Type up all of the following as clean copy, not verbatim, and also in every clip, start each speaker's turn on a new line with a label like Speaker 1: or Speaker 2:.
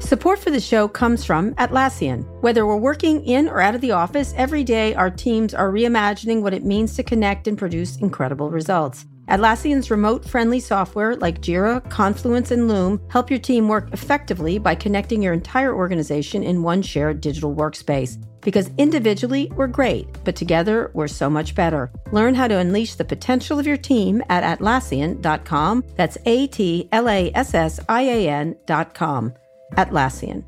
Speaker 1: Support for the show comes from Atlassian. Whether we're working in or out of the office, every day our teams are reimagining what it means to connect and produce incredible results. Atlassian's remote-friendly software like Jira, Confluence, and Loom help your team work effectively by connecting your entire organization in one shared digital workspace. Because individually, we're great, but together, we're so much better. Learn how to unleash the potential of your team at Atlassian.com. That's Atlassian.com. Atlassian.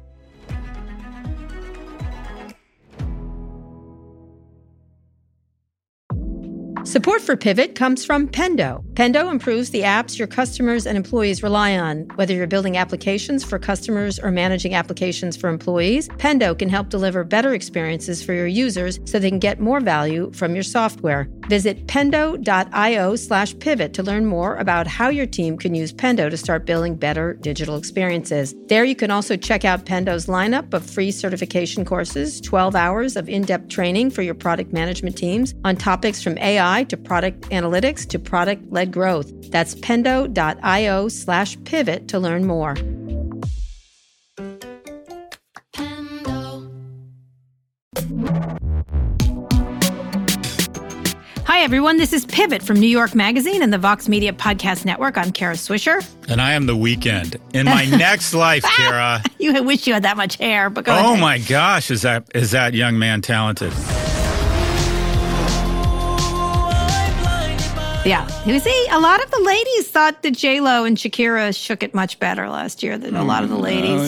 Speaker 1: Support for Pivot comes from Pendo. Pendo improves the apps your customers and employees rely on. Whether you're building applications for customers or managing applications for employees, Pendo can help deliver better experiences for your users so they can get more value from your software. Visit pendo.io/pivot to learn more about how your team can use Pendo to start building better digital experiences. There you can also check out Pendo's lineup of free certification courses, 12 hours of in-depth training for your product management teams on topics from AI to product analytics to product-led growth. That's pendo.io/pivot to learn more. Hi, everyone. This is Pivot from New York Magazine and the Vox Media Podcast Network. I'm Kara Swisher.
Speaker 2: And I am The Weeknd. In my next life, Kara.
Speaker 1: You wish you had that much hair, but go ahead.
Speaker 2: Oh, my gosh. Is that young man talented?
Speaker 1: Yeah. You see, a lot of the ladies thought that J-Lo and Shakira shook it much better last year than a lot of the ladies.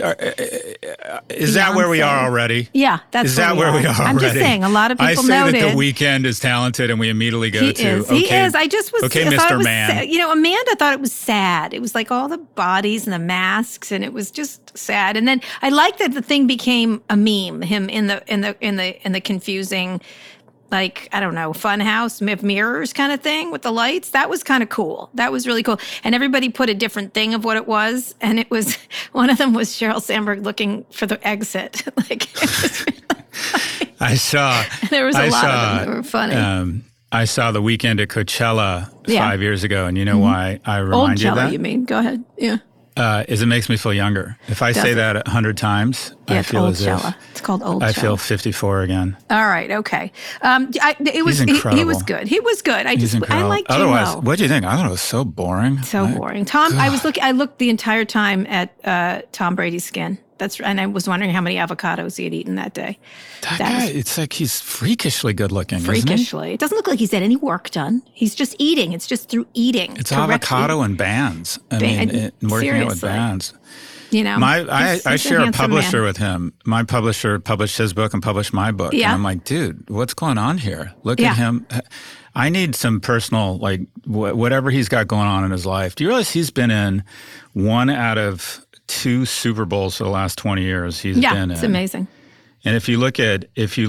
Speaker 2: Is that where we are already?
Speaker 1: Yeah, that's
Speaker 2: where we are already?
Speaker 1: I'm just saying, a lot of people
Speaker 2: noted.
Speaker 1: I say
Speaker 2: that The Weeknd is talented, and we immediately go
Speaker 1: he is. I just was...
Speaker 2: Okay, Mr. Man.
Speaker 1: Amanda thought it was sad. It was like all the bodies and the masks, and it was just sad. And then I like that the thing became a meme, him in the confusing... like, I don't know, funhouse, mirrors kind of thing with the lights. That was kind of cool. That was really cool. And everybody put a different thing of what it was. And it was, one of them was Sheryl Sandberg looking for the exit. Like, it was really funny.
Speaker 2: I saw.
Speaker 1: There was a lot of them that were funny.
Speaker 2: I saw The Weeknd at Coachella 5 years ago. And you know why I remind you of that?
Speaker 1: Old Coachella, you mean? Go ahead. Yeah.
Speaker 2: It makes me feel younger. If I say that 100 times, I feel as if
Speaker 1: it's called Old
Speaker 2: I feel 54 again.
Speaker 1: All right, okay.
Speaker 2: He's incredible.
Speaker 1: He was good. He was good. I like J-Lo.
Speaker 2: Otherwise, what do you think? I thought it was so boring.
Speaker 1: So boring. Tom, God. I looked the entire time at Tom Brady's skin. And I was wondering how many avocados he had eaten that day.
Speaker 2: That guy, it's like he's freakishly good looking,
Speaker 1: freakishly.
Speaker 2: Isn't he?
Speaker 1: It doesn't look like he's had any work done. He's just eating. It's just through eating.
Speaker 2: It's avocado and bands. Working out with bands.
Speaker 1: You know,
Speaker 2: I share a publisher with him. My publisher published his book and published my book. Yeah. And I'm like, dude, what's going on here? Look at him. I need some personal, like, whatever he's got going on in his life. Do you realize he's been in 1 out of 2 Super Bowls for the last 20 years? Been in.
Speaker 1: Yeah, it's amazing.
Speaker 2: And if you look at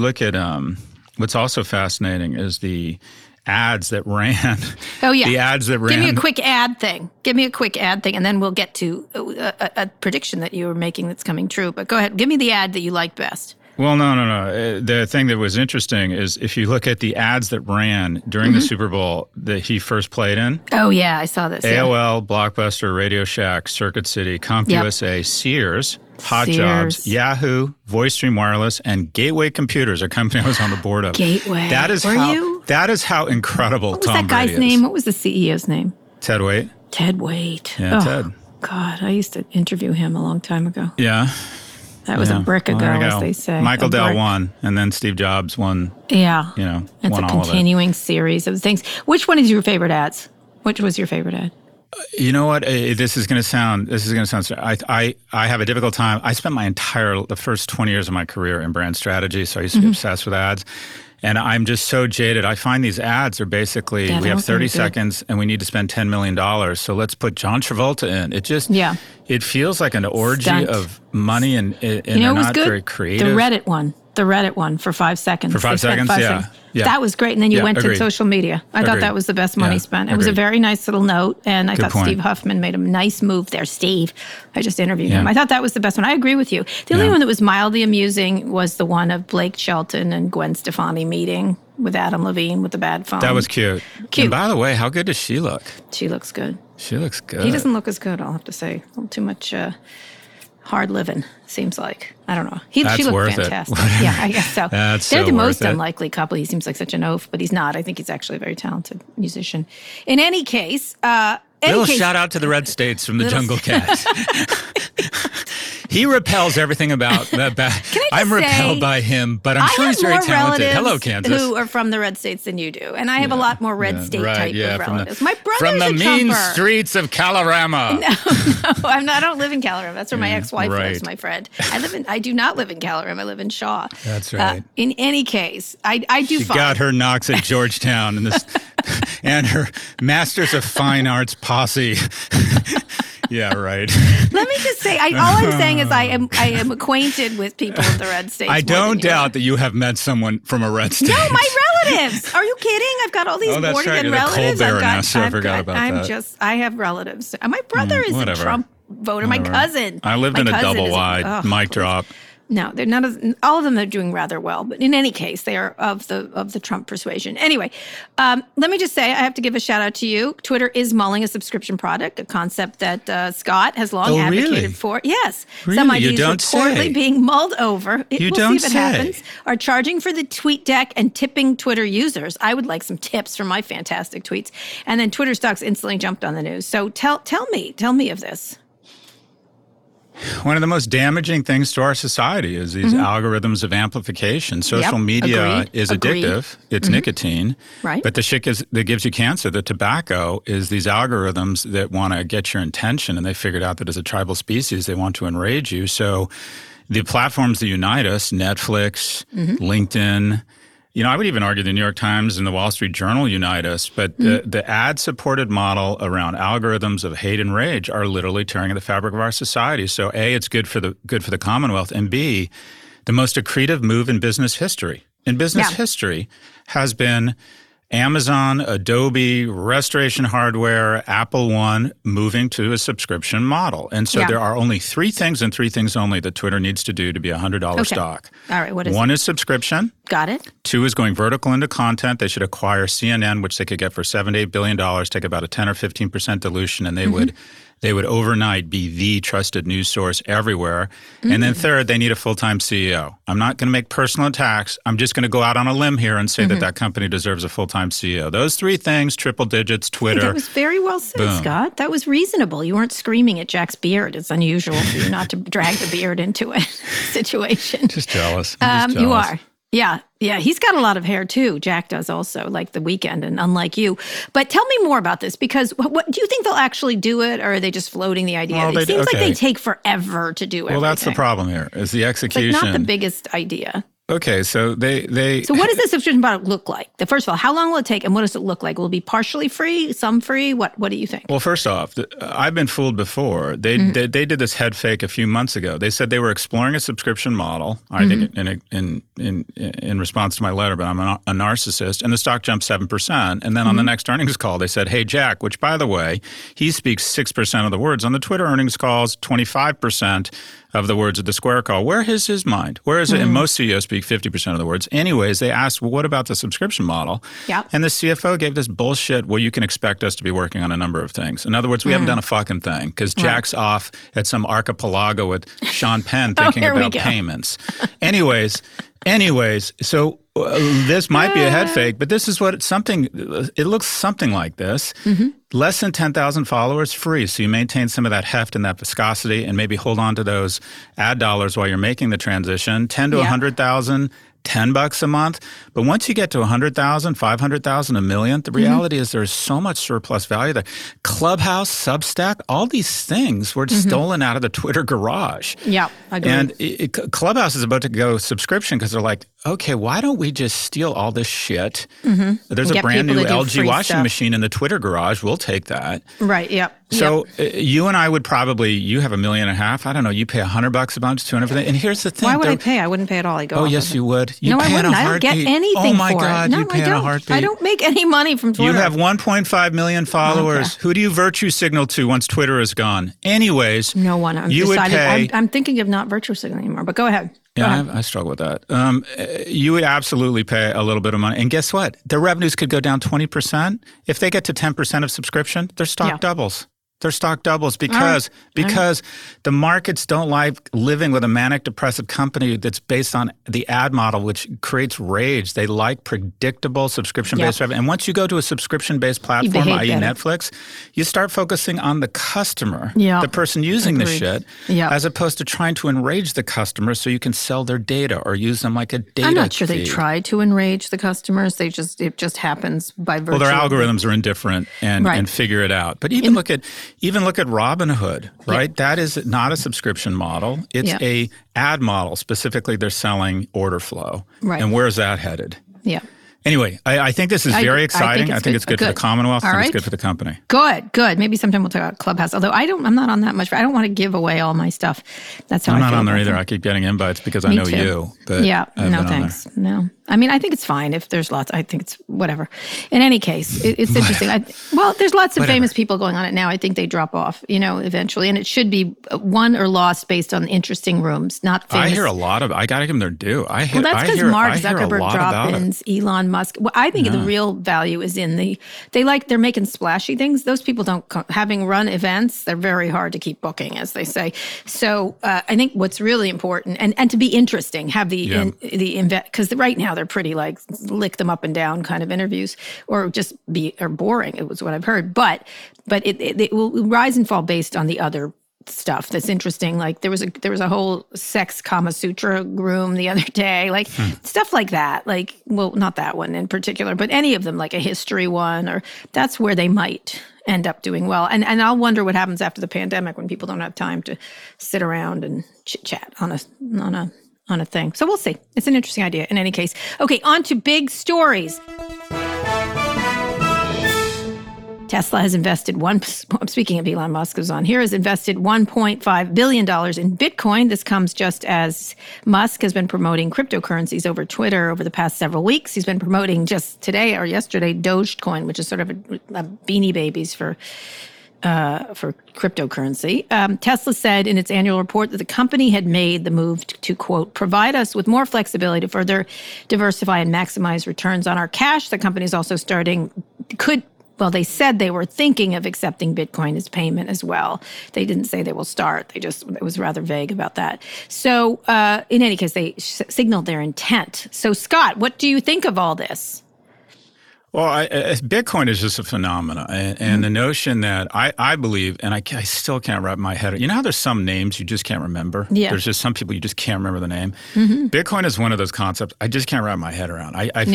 Speaker 2: what's also fascinating is the ads that ran.
Speaker 1: Oh, yeah.
Speaker 2: The ads that ran.
Speaker 1: Give me a quick ad thing, and then we'll get to a prediction that you were making that's coming true. But go ahead. Give me the ad that you liked best.
Speaker 2: Well, no. The thing that was interesting is if you look at the ads that ran during the Super Bowl that he first played in.
Speaker 1: Oh, yeah, I saw this.
Speaker 2: AOL, Blockbuster, Radio Shack, Circuit City, CompUSA, Sears, Hot Jobs, Yahoo, VoiceStream Wireless, and Gateway Computers, a company I was on the board of.
Speaker 1: Gateway. That is
Speaker 2: how incredible Tom Brady is.
Speaker 1: What was that guy's name? What was the CEO's name?
Speaker 2: Ted Waite.
Speaker 1: Ted Waite.
Speaker 2: Yeah, Ted.
Speaker 1: God, I used to interview him a long time ago.
Speaker 2: Yeah.
Speaker 1: That was a brick ago, as they say.
Speaker 2: Michael Dell won, and then Steve Jobs won.
Speaker 1: Yeah. It's
Speaker 2: won
Speaker 1: a continuing series of things. Which one is your favorite ads? Which was your favorite ad?
Speaker 2: You know what? This is going to sound. I have a difficult time. I spent the first 20 years of my career in brand strategy, so I used to be obsessed with ads. And I'm just so jaded. I find these ads are basically, we have 30 seconds and we need to spend $10 million. So let's put John Travolta in. It just, it feels like an orgy of money and they're not very creative.
Speaker 1: The Reddit one for 5 seconds.
Speaker 2: For 5 seconds, yeah.
Speaker 1: That was great. And then you went to social media. I thought that was the best money spent. It was a very nice little note. And I thought Steve Huffman made a nice move there. Steve, I just interviewed him. I thought that was the best one. I agree with you. The only one that was mildly amusing was the one of Blake Shelton and Gwen Stefani meeting with Adam Levine with the bad phone.
Speaker 2: That was cute. And by the way, how good does she look?
Speaker 1: She looks good.
Speaker 2: She looks good.
Speaker 1: He doesn't look as good, I'll have to say. A little too much hard living, seems like. I don't know. She
Speaker 2: That's
Speaker 1: looked
Speaker 2: worth
Speaker 1: fantastic.
Speaker 2: It.
Speaker 1: Yeah, I guess so.
Speaker 2: That's
Speaker 1: They're
Speaker 2: so
Speaker 1: the most
Speaker 2: worth it.
Speaker 1: unlikely couple. He seems like such an oaf, but he's not. I think he's actually a very talented musician. In any case,
Speaker 2: Little shout out to the Red States from the Jungle Cat. He repels everything about that. I'm repelled by him, but I'm sure he's very talented. Hello, Kansas.
Speaker 1: Who are from the red states than you do, and I have a lot more red state type of relatives. My brother's
Speaker 2: from the
Speaker 1: a
Speaker 2: mean
Speaker 1: Trumper.
Speaker 2: streets of Kalorama.
Speaker 1: No, I don't live in Kalorama. That's where my ex-wife lives, my friend. I do not live in Kalorama. I live in Shaw.
Speaker 2: That's right.
Speaker 1: In any case, I do.
Speaker 2: She got her knocks at Georgetown and her Masters of Fine Arts posse. Yeah, right.
Speaker 1: Let me just say, all I'm saying is I am acquainted with people of the red states.
Speaker 2: I don't doubt that you have met someone from a red state.
Speaker 1: No, my relatives. Are you kidding? I've got all these Morgan relatives.
Speaker 2: I forgot about that.
Speaker 1: I have relatives. My brother is a Trump voter. My cousin.
Speaker 2: I lived in a double wide mic drop.
Speaker 1: No, they're not. All of them are doing rather well, but in any case, they are of the Trump persuasion. Anyway, let me just say, I have to give a shout out to you. Twitter is mulling a subscription product, a concept that Scott has long advocated for. Yes,
Speaker 2: really?
Speaker 1: Some ideas reportedly being mulled over. We'll see if it happens. Are charging for the tweet deck and tipping Twitter users. I would like some tips for my fantastic tweets. And then Twitter stocks instantly jumped on the news. So tell me of this.
Speaker 2: One of the most damaging things to our society is these algorithms of amplification. Social media is addictive. It's nicotine.
Speaker 1: Right.
Speaker 2: But the shit that gives you cancer, the tobacco, is these algorithms that want to get your attention. And they figured out that as a tribal species, they want to enrage you. So the platforms that unite us, Netflix, LinkedIn, I would even argue the New York Times and the Wall Street Journal unite us, but the ad-supported model around algorithms of hate and rage are literally tearing at the fabric of our society. So A, it's good for the Commonwealth, and B, the most accretive move in business history. In business history has been Amazon, Adobe, Restoration Hardware, Apple One moving to a subscription model. And so there are only three things and three things only that Twitter needs to do to be a $100 stock.
Speaker 1: All right, what is
Speaker 2: One is subscription.
Speaker 1: Got it.
Speaker 2: Two is going vertical into content. They should acquire CNN, which they could get for $7 to $8 billion, take about a 10 or 15% dilution, and they would overnight be the trusted news source everywhere. And then third, they need a full-time CEO. I'm not going to make personal attacks. I'm just going to go out on a limb here and say that company deserves a full-time CEO. Those three things, triple digits, Twitter.
Speaker 1: That was very well said, Scott. That was reasonable. You weren't screaming at Jack's beard. It's unusual for you not to drag the beard into a situation.
Speaker 2: Just jealous.
Speaker 1: You are. Yeah. He's got a lot of hair too. Jack does also, like The Weeknd, and unlike you. But tell me more about this, because what do you think they'll actually do it, or are they just floating the idea? It seems like they take forever to do everything.
Speaker 2: Well, that's the problem here, is the execution.
Speaker 1: It's like not the biggest idea.
Speaker 2: Okay, so they
Speaker 1: So what does the subscription product look like? First of all, how long will it take, and what does it look like? Will it be partially free, some free? What do you think?
Speaker 2: Well, first off, I've been fooled before. They did this head fake a few months ago. They said they were exploring a subscription model. I think in response to my letter, but I'm a narcissist, and the stock jumped 7%. And then on the next earnings call, they said, "Hey, Jack," which by the way, he speaks 6% of the words on the Twitter earnings calls, 25% of the words of the Square call. Where is his mind? Where is it? And most CEOs speak 50% of the words. Anyways, they asked, well, what about the subscription model?
Speaker 1: Yeah.
Speaker 2: And the CFO gave this bullshit, well, you can expect us to be working on a number of things. In other words, we haven't done a fucking thing, because Jack's off at some archipelago with Sean Penn thinking about payments. Anyways, so this might be a head fake, but this is what it looks something like this. Less than 10,000 followers, free. So you maintain some of that heft and that viscosity, and maybe hold on to those ad dollars while you're making the transition. 10 to 100,000, $10 a month. But once you get to 100,000, 500,000, $1 million, the reality is there's so much surplus value there. Clubhouse, Substack, all these things were stolen out of the Twitter garage.
Speaker 1: Yeah, I agree.
Speaker 2: And Clubhouse is about to go subscription because they're like, okay, why don't we just steal all this shit? There's a brand new LG washing machine in the Twitter garage. We'll take that.
Speaker 1: Right, yep.
Speaker 2: So you and I would probably, you have $1.5 million. I don't know, you pay $100 a month to and everything. And here's the thing.
Speaker 1: Why would I pay? I wouldn't pay at all. I go.
Speaker 2: Oh, yes, you would. You
Speaker 1: no, I wouldn't. I don't get anything
Speaker 2: oh my
Speaker 1: for
Speaker 2: God,
Speaker 1: it. No,
Speaker 2: you pay
Speaker 1: I don't.
Speaker 2: in a heartbeat.
Speaker 1: I don't make any money from Twitter.
Speaker 2: You have 1.5 million followers.
Speaker 1: Okay.
Speaker 2: Who do you virtue signal to once Twitter is gone? Anyways,
Speaker 1: no one. I'm thinking of not virtue signaling anymore, but go ahead.
Speaker 2: Yeah, I struggle with that. You would absolutely pay a little bit of money. And guess what? Their revenues could go down 20%. If they get to 10% of subscription, their stock doubles. Their stock doubles because the markets don't like living with a manic depressive company that's based on the ad model, which creates rage. They like predictable subscription-based revenue. And once you go to a subscription-based platform, i.e. Netflix, you start focusing on the customer, the person using the shit, as opposed to trying to enrage the customer so you can sell their data or use them like a data
Speaker 3: I'm not sure
Speaker 2: feed.
Speaker 3: they try to enrage the customers. It just happens by virtue.
Speaker 2: Well, their algorithms are indifferent and figure it out. But even look at Robinhood, right? Yeah. That is not a subscription model. It's a ad model. Specifically, they're selling order flow. Right. And where's that headed? Yeah. Anyway, I think this is very exciting. I think it's good for the Commonwealth. I think it's good for the company.
Speaker 3: Good. Maybe sometime we'll talk about Clubhouse. Although I'm not on that much. I don't want to give away all my stuff. That's how
Speaker 2: I'm
Speaker 3: I feel
Speaker 2: not on there either. I keep getting invites because I know you. But
Speaker 3: no thanks. No. I mean, I think it's fine if there's lots. I think it's whatever. In any case, it's interesting. There's lots of famous people going on it now. I think they drop off, eventually. And it should be won or lost based on interesting rooms, not famous.
Speaker 2: I hear a lot of, I got to give them their due.
Speaker 3: That's because Mark Zuckerberg drop-ins, Elon Musk. Well, I think the real value is in they're making splashy things. Those people having run events, they're very hard to keep booking, as they say. So I think what's really important, and to be interesting, have because right now they're pretty like lick them up and down kind of interviews, or just boring. It was what I've heard, but it will rise and fall based on the other stuff that's interesting. Like there was a whole sex Kama Sutra room the other day, like stuff like that. Like, well, not that one in particular, but any of them, like a history one, or that's where they might end up doing well. And I'll wonder what happens after the pandemic when people don't have time to sit around and chit chat on a thing. So we'll see. It's an interesting idea in any case. Okay, on to big stories. Tesla has invested speaking of Elon Musk, who's on here, has invested $1.5 billion in Bitcoin. This comes just as Musk has been promoting cryptocurrencies over Twitter over the past several weeks. He's been promoting just today or yesterday Dogecoin, which is sort of a beanie babies for cryptocurrency. Tesla said in its annual report that the company had made the move to, quote, provide us with more flexibility to further diversify and maximize returns on our cash. The company is also they said they were thinking of accepting Bitcoin as payment as well. They didn't say they will start. It was rather vague about that. So in any case, they signaled their intent. So Scott, what do you think of all this?
Speaker 2: Well, Bitcoin is just a phenomenon. And the notion that I believe, and I still can't wrap my head, how there's some names you just can't remember? Yeah. There's just some people you just can't remember the name. Mm-hmm. Bitcoin is one of those concepts I just can't wrap my head around.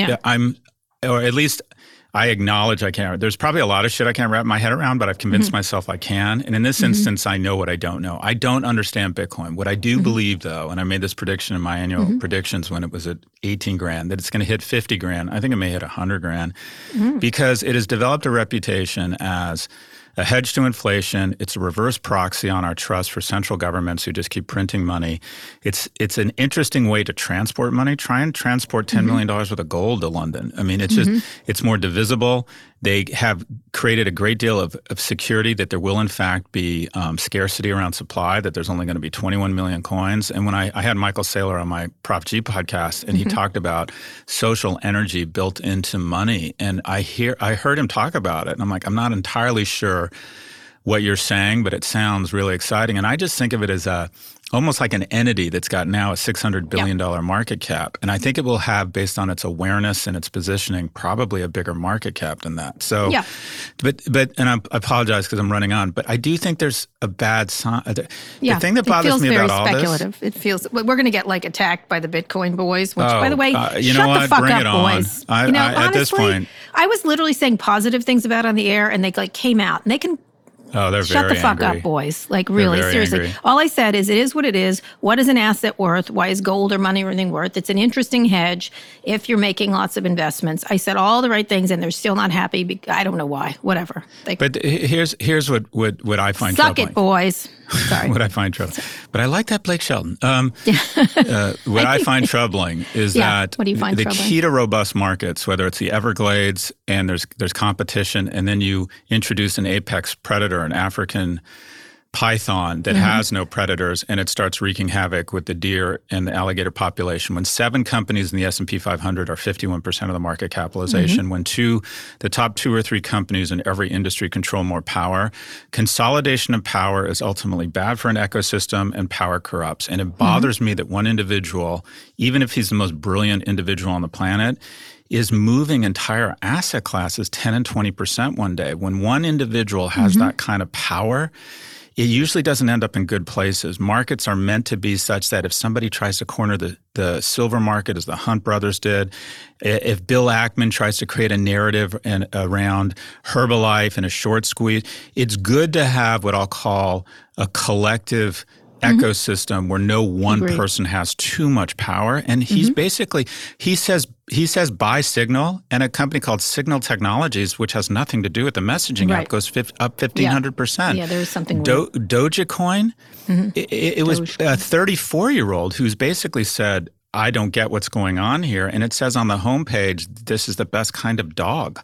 Speaker 2: Or at least I acknowledge I can't. There's probably a lot of shit I can't wrap my head around, but I've convinced myself I can. And in this instance, I know what I don't know. I don't understand Bitcoin. What I do believe, though, and I made this prediction in my annual predictions when it was at 18 grand, that it's going to hit 50 grand. I think it may hit 100 grand because it has developed a reputation as a hedge to inflation. It's a reverse proxy on our trust for central governments who just keep printing money. It's an interesting way to transport money. Try and transport $10 million worth of gold to London. I mean, it's just it's more divisible. They have created a great deal of security that there will, in fact, be scarcity around supply, that there's only going to be 21 million coins. And when I had Michael Saylor on my Prop G podcast, and he talked about social energy built into money. And I heard him talk about it. And I'm like, I'm not entirely sure what you're saying, but it sounds really exciting. And I just think of it as almost like an entity that's got now a $600 billion market cap. And I think it will have, based on its awareness and its positioning, probably a bigger market cap than that. So, and I apologize because I'm running on, but I do think there's a bad sign. The thing that bothers me about all this. It feels very speculative.
Speaker 3: It feels, we're going to get like attacked by the Bitcoin boys, which by the way, shut the fuck
Speaker 2: Bring
Speaker 3: up,
Speaker 2: it on.
Speaker 3: boys.
Speaker 2: Honestly, at this point.
Speaker 3: I was literally saying positive things about it on the air and they came out and they can
Speaker 2: Oh, they're
Speaker 3: Shut
Speaker 2: very
Speaker 3: the fuck
Speaker 2: angry.
Speaker 3: up, boys. Like, really, seriously.
Speaker 2: Angry.
Speaker 3: All I said is, it is what it is. What is an asset worth? Why is gold or money or anything worth? It's an interesting hedge if you're making lots of investments. I said all the right things, and they're still not happy. I don't know why. Whatever.
Speaker 2: But here's what I find troubling.
Speaker 3: Suck it, boys. Sorry.
Speaker 2: What I find troubling. But I like that Blake Shelton. What I find troubling is that
Speaker 3: what do you find
Speaker 2: the
Speaker 3: troubling?
Speaker 2: key to robust markets, whether it's the Everglades and there's competition, and then you introduce an apex predator, an African python that has no predators, and it starts wreaking havoc with the deer and the alligator population. When 7 companies in the S&P 500 are 51% of the market capitalization, when the top 2 or 3 companies in every industry control more power, consolidation of power is ultimately bad for an ecosystem, and power corrupts. And it bothers me that one individual, even if he's the most brilliant individual on the planet, is moving entire asset classes 10 and 20% one day. When one individual has that kind of power, it usually doesn't end up in good places. Markets are meant to be such that if somebody tries to corner the silver market, as the Hunt brothers did, if Bill Ackman tries to create a narrative around Herbalife and a short squeeze, it's good to have what I'll call a collective ecosystem where no one person has too much power. And he's basically, he says buy Signal, and a company called Signal Technologies, which has nothing to do with the messaging app, goes up 1,500%.
Speaker 3: Yeah, there's something
Speaker 2: Dogecoin, it was a 34-year-old who's basically said, I don't get what's going on here. And it says on the homepage, this is the best kind of dog.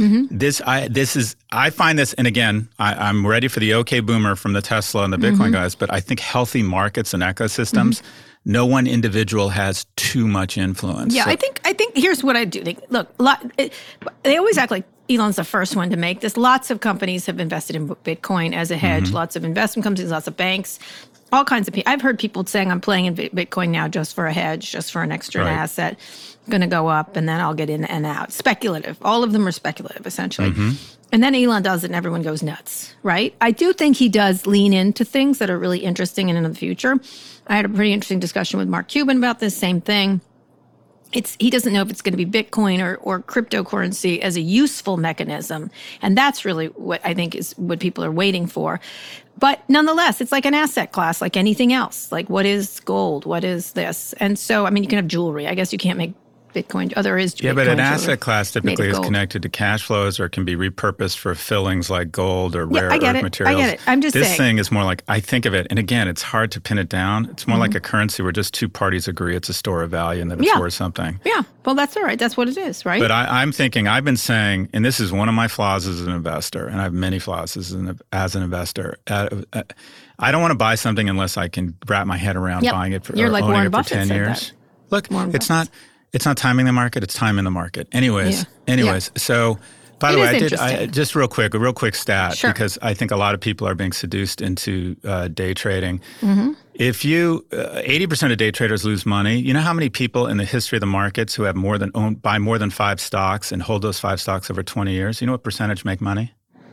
Speaker 2: I find this, and again, I'm ready for the OK boomer from the Tesla and the Bitcoin guys, but I think healthy markets and ecosystems, no one individual has too much influence.
Speaker 3: Yeah, so, I think here's what I do think. Look, they always act like Elon's the first one to make this. Lots of companies have invested in Bitcoin as a hedge. Lots of investment companies, lots of banks. All kinds of people. I've heard people saying, I'm playing in Bitcoin now just for a hedge, just for an extra asset. Going to go up, and then I'll get in and out. Speculative. All of them are speculative, essentially. And then Elon does it, and everyone goes nuts, right? I do think he does lean into things that are really interesting and in the future. I had a pretty interesting discussion with Mark Cuban about this same thing. He doesn't know if it's going to be Bitcoin or cryptocurrency as a useful mechanism. And that's really what I think is what people are waiting for. But nonetheless, it's like an asset class, like anything else. Like, what is gold? What is this? And so, I mean, you can have jewelry. I guess you can't make Bitcoin. Oh, there is Bitcoin.
Speaker 2: Yeah, but an asset class typically is connected to cash flows or can be repurposed for fillings like gold or rare earth materials.
Speaker 3: I get it. I'm just saying.
Speaker 2: This thing is more like, I think of it, and again, it's hard to pin it down. It's more like a currency where just 2 parties agree it's a store of value and that it's worth something.
Speaker 3: Yeah, well, that's all right. That's what it is, right?
Speaker 2: But I'm thinking, I've been saying, and this is one of my flaws as an investor, and I have many flaws as an investor. I don't want to buy something unless I can wrap my head around buying it for,
Speaker 3: You're like
Speaker 2: owning
Speaker 3: Warren
Speaker 2: it for
Speaker 3: Buffett
Speaker 2: 10 years. Look, it's not timing the market, it's timing the market. Anyways, so by the way, I just a real quick stat, because I think a lot of people are being seduced into day trading. If 80% of day traders lose money, you know how many people in the history of the markets who have buy more than 5 stocks and hold those 5 stocks over 20 years? You know what percentage make money?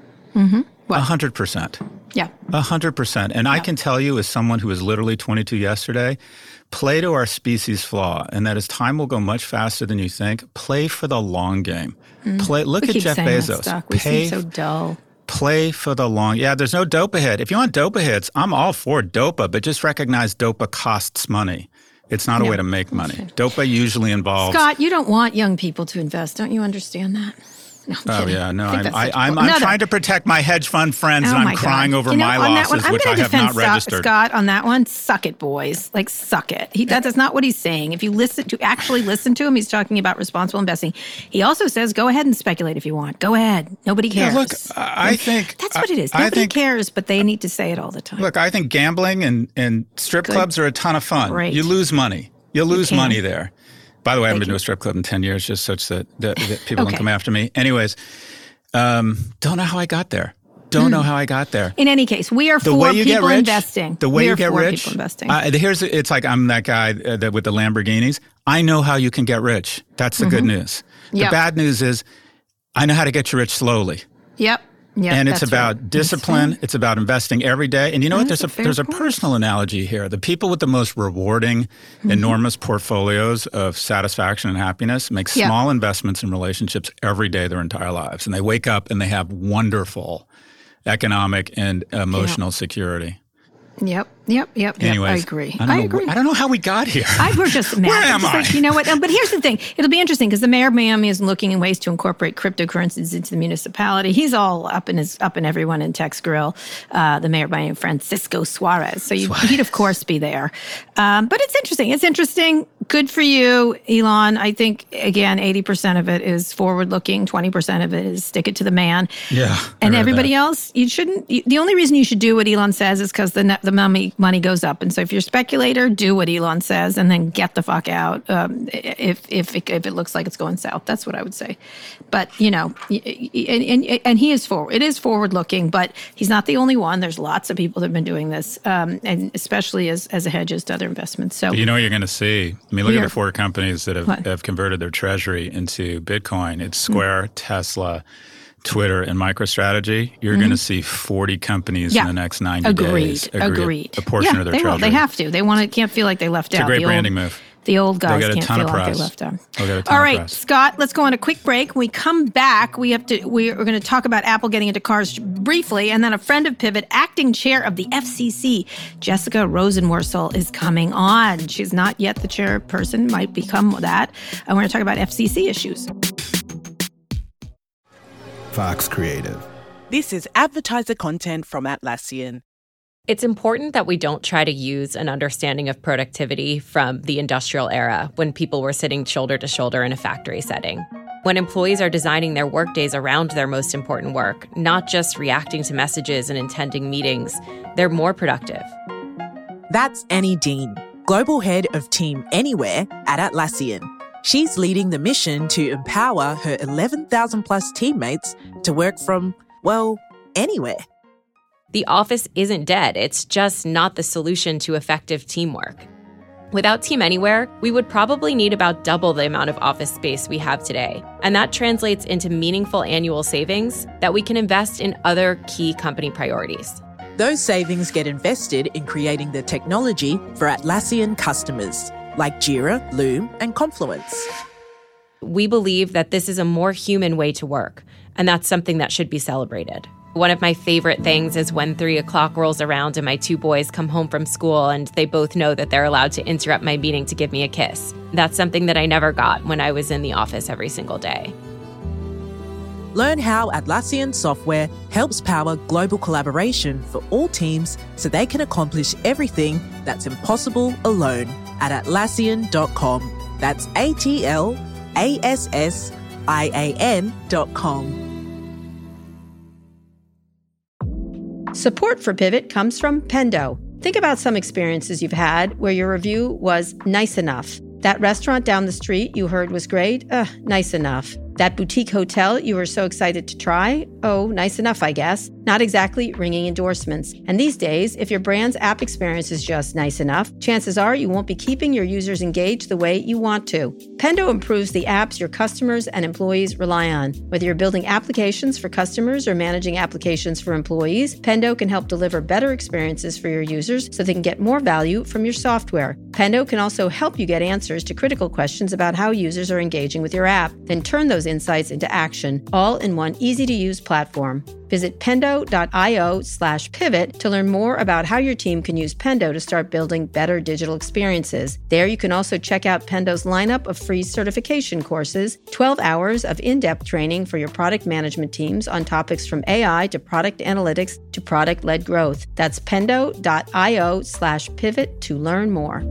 Speaker 2: 100%.
Speaker 3: Yeah.
Speaker 2: 100%. And I can tell you, as someone who was literally 22 yesterday, play to our species flaw, and that is time will go much faster than you think. Play for the long game. Look at Jeff Bezos.
Speaker 3: We seem so dull.
Speaker 2: Play for the long. Yeah, there's no dopa hit. If you want dopa hits, I'm all for dopa, but just recognize dopa costs money. It's not a way to make money. Dopa usually involves.
Speaker 3: Scott, you don't want young people to invest. Don't you understand that? No, I'm
Speaker 2: trying to protect my hedge fund friends, and I'm crying over my losses, which I have not registered.
Speaker 3: Scott, on that one, suck it, boys. Like, suck it. That's not what he's saying. If you actually listen to him, he's talking about responsible investing. He also says, go ahead and speculate if you want. Go ahead. Nobody cares.
Speaker 2: Yeah, look, I think
Speaker 3: that's what it is. Nobody cares, but they need to say it all the time.
Speaker 2: Look, I think gambling and strip clubs are a ton of fun.
Speaker 3: Great.
Speaker 2: You lose money. You lose money there. By the way, I haven't been to a strip club in 10 years, just such that people don't come after me. Anyways, don't know how I got there. In any case, we are for people investing. The way you get rich, it's like I'm that guy with the Lamborghinis. I know how you can get rich. That's the good news. The bad news is I know how to get you rich slowly.
Speaker 3: Yep.
Speaker 2: And it's about discipline. It's about investing every day. And you know what? There's a personal analogy here. The people with the most rewarding, enormous portfolios of satisfaction and happiness make small investments in relationships every day their entire lives. And they wake up and they have wonderful economic and emotional security.
Speaker 3: Yep.
Speaker 2: Anyways,
Speaker 3: I agree.
Speaker 2: I don't know how we got here.
Speaker 3: We're just mad.
Speaker 2: Where am I?
Speaker 3: Like, you know what? But here's the thing. It'll be interesting because the mayor of Miami is looking at ways to incorporate cryptocurrencies into the municipality. He's all up in everyone in Tech's Grill. The mayor of Miami, Francisco Suarez. So he'd of course be there. But it's interesting. Good for you, Elon. I think, again, 80% of it is forward-looking, 20% of it is stick it to the man.
Speaker 2: Yeah.
Speaker 3: And everybody else, you shouldn't. The only reason you should do what Elon says is because the money goes up. And so if you're a speculator, do what Elon says and then get the fuck out if it looks like it's going south. That's what I would say. But, and he is forward. It is forward-looking, but he's not the only one. There's lots of people that have been doing this, and especially as a hedges to other investments. So
Speaker 2: you know what you're going to see. I mean, look at the 4 companies that have converted their treasury into Bitcoin. It's Square, Tesla, Twitter, and MicroStrategy. You're going to see 40 companies in the next 90 days.
Speaker 3: Agreed.
Speaker 2: A portion of their treasury.
Speaker 3: They have to. They can't feel like they left out.
Speaker 2: It's a great branding move.
Speaker 3: The old guys can't feel like they left out.
Speaker 2: All
Speaker 3: right, Scott, let's go on a quick break. When we come back, we're going to talk about Apple getting into cars briefly, and then a friend of Pivot, acting chair of the FCC, Jessica Rosenworcel, is coming on. She's not yet the chairperson, might become that. And we're going to talk about FCC issues.
Speaker 4: Fox Creative.
Speaker 5: This is advertiser content from Atlassian.
Speaker 6: It's important that we don't try to use an understanding of productivity from the industrial era when people were sitting shoulder to shoulder in a factory setting. When employees are designing their workdays around their most important work, not just reacting to messages and attending meetings, they're more productive.
Speaker 5: That's Annie Dean, Global Head of Team Anywhere at Atlassian. She's leading the mission to empower her 11,000 plus teammates to work from, anywhere.
Speaker 6: The office isn't dead. It's just not the solution to effective teamwork. Without Team Anywhere, we would probably need about double the amount of office space we have today. And that translates into meaningful annual savings that we can invest in other key company priorities.
Speaker 5: Those savings get invested in creating the technology for Atlassian customers, like Jira, Loom, and Confluence.
Speaker 6: We believe that this is a more human way to work, and that's something that should be celebrated. One of my favorite things is when 3 o'clock rolls around and my 2 boys come home from school and they both know that they're allowed to interrupt my meeting to give me a kiss. That's something that I never got when I was in the office every single day.
Speaker 5: Learn how Atlassian software helps power global collaboration for all teams so they can accomplish everything that's impossible alone at Atlassian.com. That's ATLASSIAN.com.
Speaker 1: Support for Pivot comes from Pendo. Think about some experiences you've had where your review was nice enough. That restaurant down the street you heard was great? Nice enough. That boutique hotel you were so excited to try? Oh, nice enough, I guess. Not exactly ringing endorsements. And these days, if your brand's app experience is just nice enough, chances are you won't be keeping your users engaged the way you want to. Pendo improves the apps your customers and employees rely on. Whether you're building applications for customers or managing applications for employees, Pendo can help deliver better experiences for your users so they can get more value from your software. Pendo can also help you get answers to critical questions about how users are engaging with your app, then turn those insights into action, all in one easy-to-use platform. Visit pendo.io/pivot to learn more about how your team can use Pendo to start building better digital experiences. There you can also check out Pendo's lineup of free certification courses, 12 hours of in-depth training for your product management teams on topics from AI to product analytics to product-led growth. That's pendo.io/pivot to learn more.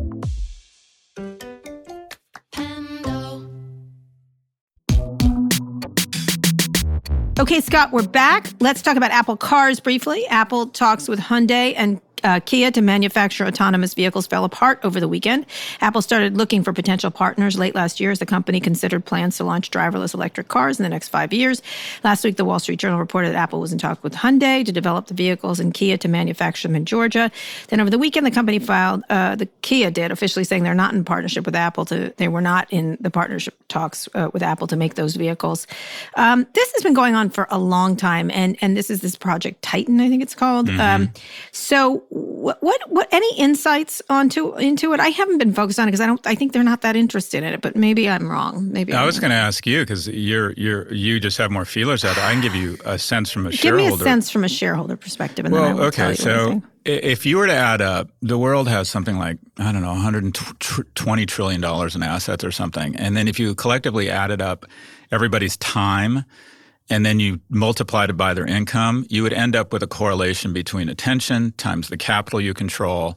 Speaker 3: Okay, Scott, we're back. Let's talk about Apple cars briefly. Apple talks with Hyundai and Kia to manufacture autonomous vehicles fell apart over the weekend. Apple started looking for potential partners late last year as the company considered plans to launch driverless electric cars in the next 5 years. Last week, the Wall Street Journal reported that Apple was in talks with Hyundai to develop the vehicles and Kia to manufacture them in Georgia. Then over the weekend, the company filed, the Kia did, officially saying they're not in partnership with Apple. They were not in the partnership talks with Apple to make those vehicles. This has been going on for a long time, and this is this Project Titan, I think it's called. Mm-hmm. So what any insights into it? I haven't been focused on it because I think they're not that interested in it, but maybe I'm wrong. I was
Speaker 2: going to ask you because you just have more feelers out there. I can give you a sense from a shareholder.
Speaker 3: Give me a sense from a shareholder perspective, and then I will tell you everything.
Speaker 2: If you were to add up, the world has something like, I don't know, $120 trillion in assets or something. And then if you collectively added up everybody's time and then you multiplied it by their income, you would end up with a correlation between attention times the capital you control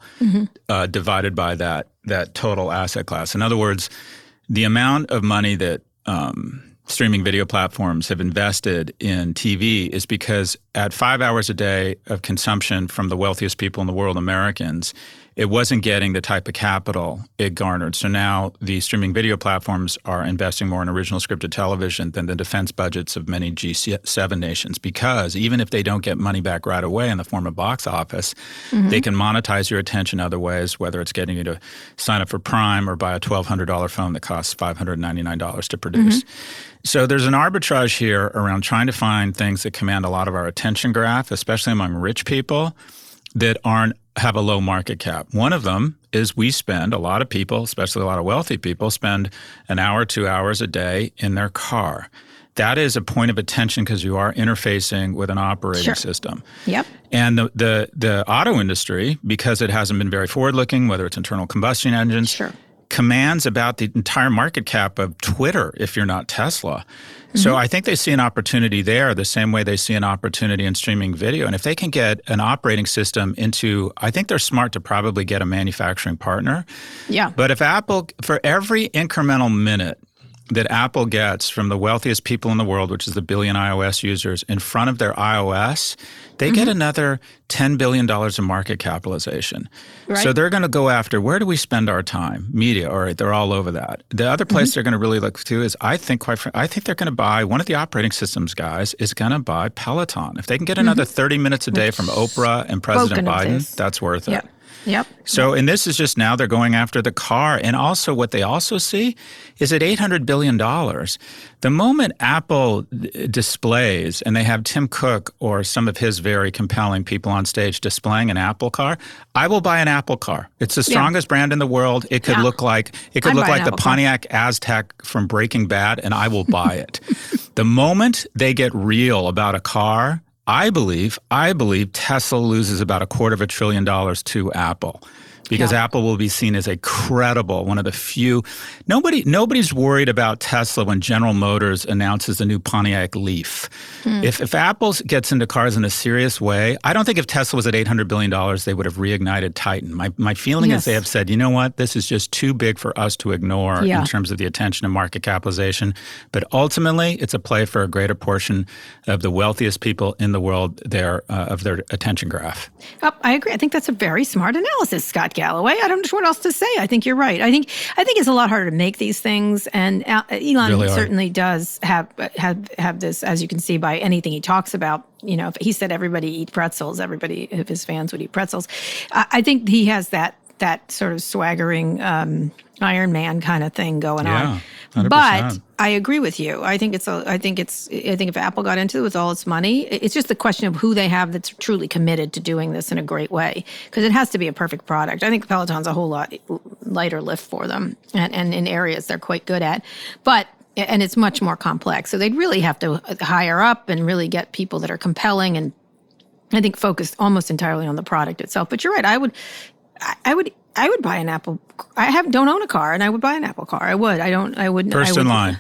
Speaker 2: divided by that total asset class. In other words, the amount of money that streaming video platforms have invested in TV is because at 5 hours a day of consumption from the wealthiest people in the world, Americans, it wasn't getting the type of capital it garnered. So now the streaming video platforms are investing more in original scripted television than the defense budgets of many G7 nations, because even if they don't get money back right away in the form of box office, they can monetize your attention other ways, whether it's getting you to sign up for Prime or buy a $1,200 phone that costs $599 to produce. So there's an arbitrage here around trying to find things that command a lot of our attention graph, especially among rich people, that have a low market cap. One of them is a lot of people, especially a lot of wealthy people, spend an hour, 2 hours a day in their car. That is a point of attention because you are interfacing with an operating system.
Speaker 3: Yep.
Speaker 2: And the auto industry, because it hasn't been very forward-looking, whether it's internal combustion engines, commands about the entire market cap of Twitter if you're not Tesla. So I think they see an opportunity there the same way they see an opportunity in streaming video. And if they can get an operating system I think they're smart to probably get a manufacturing partner.
Speaker 3: Yeah.
Speaker 2: But if Apple, for every incremental minute that Apple gets from the wealthiest people in the world, which is the billion iOS users, in front of their iOS, they get another $10 billion of market capitalization. Right. So they're going to go after, where do we spend our time? Media, all right, they're all over that. The other place they're going to really look to is, I think they're going to buy, one of the operating systems guys is going to buy Peloton. If they can get another 30 minutes a day from Oprah and President Biden, that's worth it.
Speaker 3: Yep.
Speaker 2: So, and this is just now they're going after the car. And also what they also see is at $800 billion, the moment Apple displays, and they have Tim Cook or some of his very compelling people on stage displaying an Apple car, I will buy an Apple car. It's the strongest brand in the world. It could look like the Pontiac Aztec from Breaking Bad, and I will buy it. The moment they get real about a car, I believe Tesla loses about $250 billion to Apple, because Apple will be seen as a credible, one of the few. Nobody's worried about Tesla when General Motors announces the new Pontiac Leaf. If Apple gets into cars in a serious way, I don't think if Tesla was at $800 billion, they would have reignited Titan. My feeling is they have said, you know what, this is just too big for us to ignore in terms of the attention and market capitalization. But ultimately, it's a play for a greater portion of the wealthiest people in the world of their attention graph.
Speaker 3: Oh, I agree. I think that's a very smart analysis, Scott Galloway. I don't know what else to say. I think you're right. I think it's a lot harder to make these things, and Elon really certainly does have this, as you can see by anything he talks about. You know, if he said everybody eat pretzels, everybody of his fans would eat pretzels. I think he has that sort of swaggering Iron Man kind of thing going on. 100%. But I agree with you. I think if Apple got into it with all its money, it's just the question of who they have that's truly committed to doing this in a great way, because it has to be a perfect product. I think Peloton's a whole lot lighter lift for them, and in areas they're quite good at, and it's much more complex. So they'd really have to hire up and really get people that are compelling, and I think focused almost entirely on the product itself. But you're right. I would buy an Apple. Don't own a car, and I would buy an Apple car. I would. I wouldn't.
Speaker 2: First in line.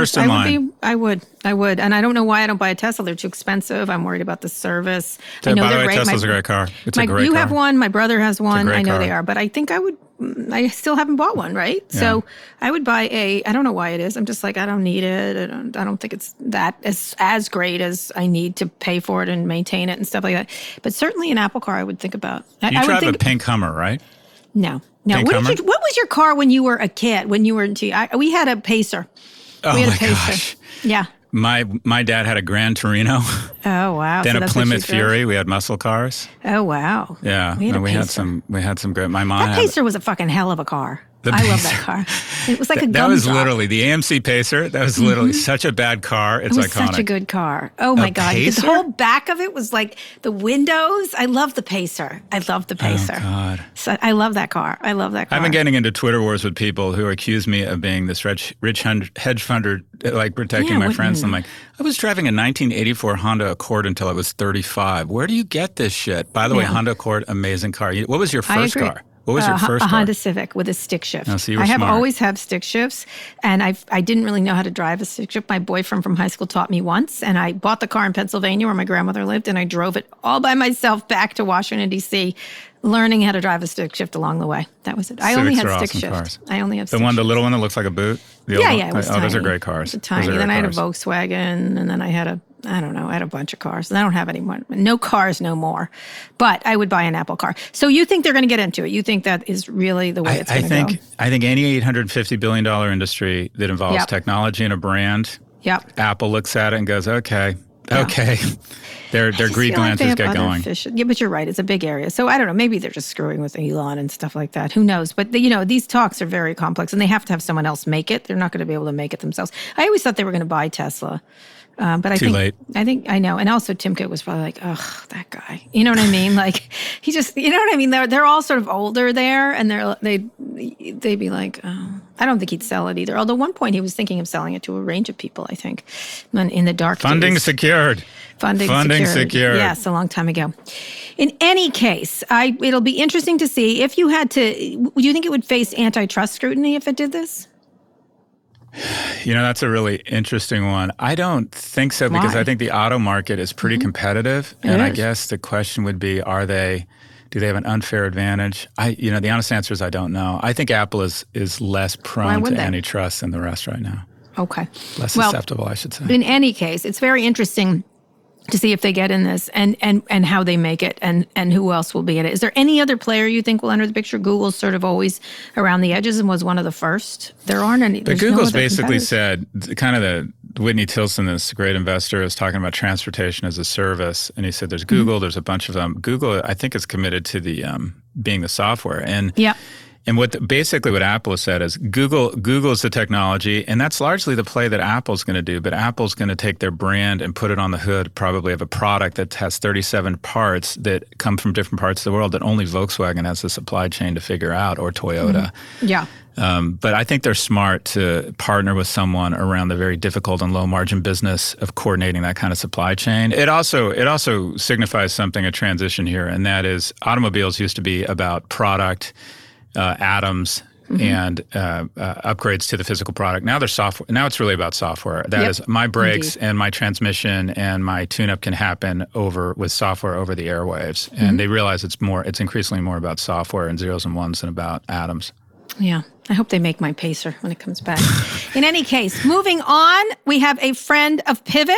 Speaker 3: I would. And I don't know why I don't buy a Tesla. They're too expensive. I'm worried about the service.
Speaker 2: I know they're great. Tesla's a great car. It's a great car.
Speaker 3: You have one. My brother has one. I know they are. But I think I would. I still haven't bought one, right? Yeah. So I would buy I don't know why it is. I'm just like, I don't need it. I don't think it's that as great as I need to pay for it and maintain it and stuff like that. But certainly an Apple car I would think about.
Speaker 2: You drive a pink Hummer, right?
Speaker 3: No. What was your car when you were a kid? When you were we had a Pacer.
Speaker 2: We had a Pacer. Gosh.
Speaker 3: Yeah.
Speaker 2: My dad had a Gran Torino.
Speaker 3: Oh wow!
Speaker 2: Then a Plymouth Fury. We had muscle cars.
Speaker 3: Oh wow!
Speaker 2: Yeah, we had some great. My mom.
Speaker 3: That Pacer was a fucking hell of a car. I love that car. It was like a gumdrop.
Speaker 2: That was literally the AMC Pacer. That was literally such a bad car. It's iconic.
Speaker 3: It was such a good car. Oh my God.
Speaker 2: Pacer?
Speaker 3: The whole back of it was like the windows. I love the Pacer. Oh God. So I love that car. I've
Speaker 2: been getting into Twitter wars with people who accuse me of being this rich hedge funder, like protecting my friends. I'm like, I was driving a 1984 Honda Accord until I was 35. Where do you get this shit? By the way, Honda Accord, amazing car. What was your first car? What was your first car?
Speaker 3: A Honda Civic with a stick shift.
Speaker 2: Oh, so you were
Speaker 3: I have
Speaker 2: smart.
Speaker 3: always had stick shifts, and I didn't really know how to drive a stick shift. My boyfriend from high school taught me once, and I bought the car in Pennsylvania where my grandmother lived, and I drove it all by myself back to Washington, D.C., learning how to drive a stick shift along the way. That was it. I only had stick shift.
Speaker 2: Cars.
Speaker 3: I only have
Speaker 2: the little one that looks like a boot?
Speaker 3: Yeah, it was tiny.
Speaker 2: Those are great cars.
Speaker 3: Tiny. Then I had a Volkswagen, and then I had a bunch of cars. And I don't have any more. No cars no more. But I would buy an Apple car. So you think they're going to get into it? You think that is really the way it's going to go?
Speaker 2: I think any $850 billion industry that involves technology and a brand, Apple looks at it and goes, okay. Their greed glances get going.
Speaker 3: Yeah, but you're right. It's a big area. So I don't know. Maybe they're just screwing with Elon and stuff like that. Who knows? But, these talks are very complex, and they have to have someone else make it. They're not going to be able to make it themselves. I always thought they were going to buy Tesla. But I think
Speaker 2: late.
Speaker 3: I know. And also Tim Cook was probably like, ugh, that guy. You know what I mean? Like, he just, you know what I mean? They're all sort of older there, and they'd be like, oh. I don't think he'd sell it either. Although at one point he was thinking of selling it to a range of people, I think, in the dark
Speaker 2: Funding
Speaker 3: days.
Speaker 2: Secured.
Speaker 3: Funding secured. Yes, a long time ago. In any case, it'll be interesting to see if you had to, do you think it would face antitrust scrutiny if it did this?
Speaker 2: That's a really interesting one. I don't think so, because I think the auto market is pretty competitive. And I guess the question would be, do they have an unfair advantage? The honest answer is I don't know. I think Apple is less prone to antitrust than the rest right now.
Speaker 3: Okay.
Speaker 2: Less susceptible, I should say.
Speaker 3: In any case, it's very interesting to see if they get in this and how they make it and who else will be in it. Is there any other player you think will enter the picture? Google's sort of always around the edges and was one of the first. There aren't any.
Speaker 2: But Google's basically said, kind of the Whitney Tilson, this great investor, is talking about transportation as a service. And he said there's Google, there's a bunch of them. Google, I think, is committed to the being the software. And And what Apple has said is Google's the technology, and that's largely the play that Apple's going to do. But Apple's going to take their brand and put it on the hood probably of a product that has 37 parts that come from different parts of the world that only Volkswagen has the supply chain to figure out, or Toyota.
Speaker 3: Mm-hmm. Yeah.
Speaker 2: But I think they're smart to partner with someone around the very difficult and low margin business of coordinating that kind of supply chain. It also signifies something, a transition here, and that is automobiles used to be about product, atoms, and upgrades to the physical product. Now they're software. Now it's really about software. That is, my brakes and my transmission and my tune-up can happen with software over the airwaves. And they realize it's increasingly more about software and zeros and ones than about atoms.
Speaker 3: Yeah. I hope they make my Pacer when it comes back. In any case, moving on, we have a friend of Pivot.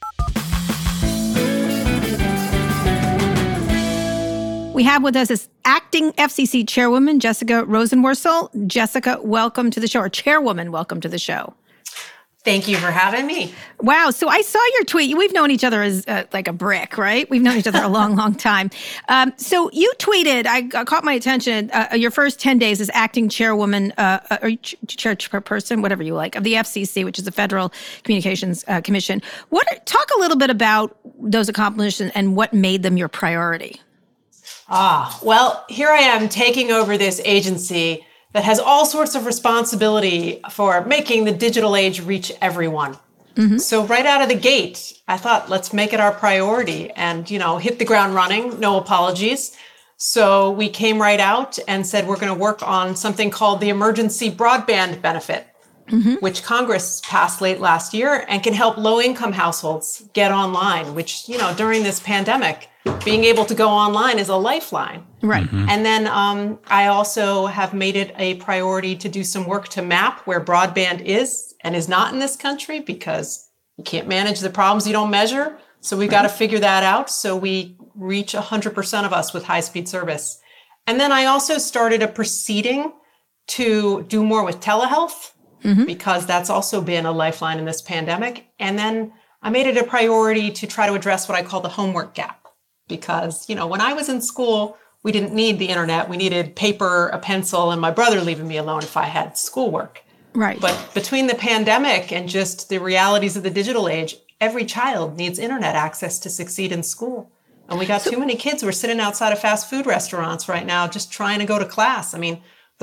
Speaker 3: We have with us this acting FCC chairwoman, Jessica Rosenworcel. Jessica, welcome to the show. Or chairwoman, welcome to the show.
Speaker 7: Thank you for having me.
Speaker 3: Wow. So I saw your tweet. We've known each other as like a brick, right? We've known each other a long, long time. So you tweeted, I caught my attention, your first 10 days as acting chairwoman or chairperson, whatever you like, of the FCC, which is the Federal Communications Commission. Talk a little bit about those accomplishments and what made them your priority.
Speaker 7: Well, here I am taking over this agency that has all sorts of responsibility for making the digital age reach everyone. So right out of the gate, I thought, let's make it our priority and, hit the ground running, no apologies. So we came right out and said, we're going to work on something called the Emergency Broadband Benefit, which Congress passed late last year and can help low-income households get online, which, during this pandemic, being able to go online is a lifeline.
Speaker 3: Right.
Speaker 7: And then I also have made it a priority to do some work to map where broadband is and is not in this country, because you can't manage the problems you don't measure. So we've got to figure that out so we reach 100% of us with high-speed service. And then I also started a proceeding to do more with telehealth, because that's also been a lifeline in this pandemic. And then I made it a priority to try to address what I call the homework gap. Because, when I was in school, we didn't need the internet. We needed paper, a pencil, and my brother leaving me alone if I had schoolwork.
Speaker 3: Right.
Speaker 7: But between the pandemic and just the realities of the digital age, every child needs internet access to succeed in school. And we got too many kids who are sitting outside of fast food restaurants right now just trying to go to class. I mean,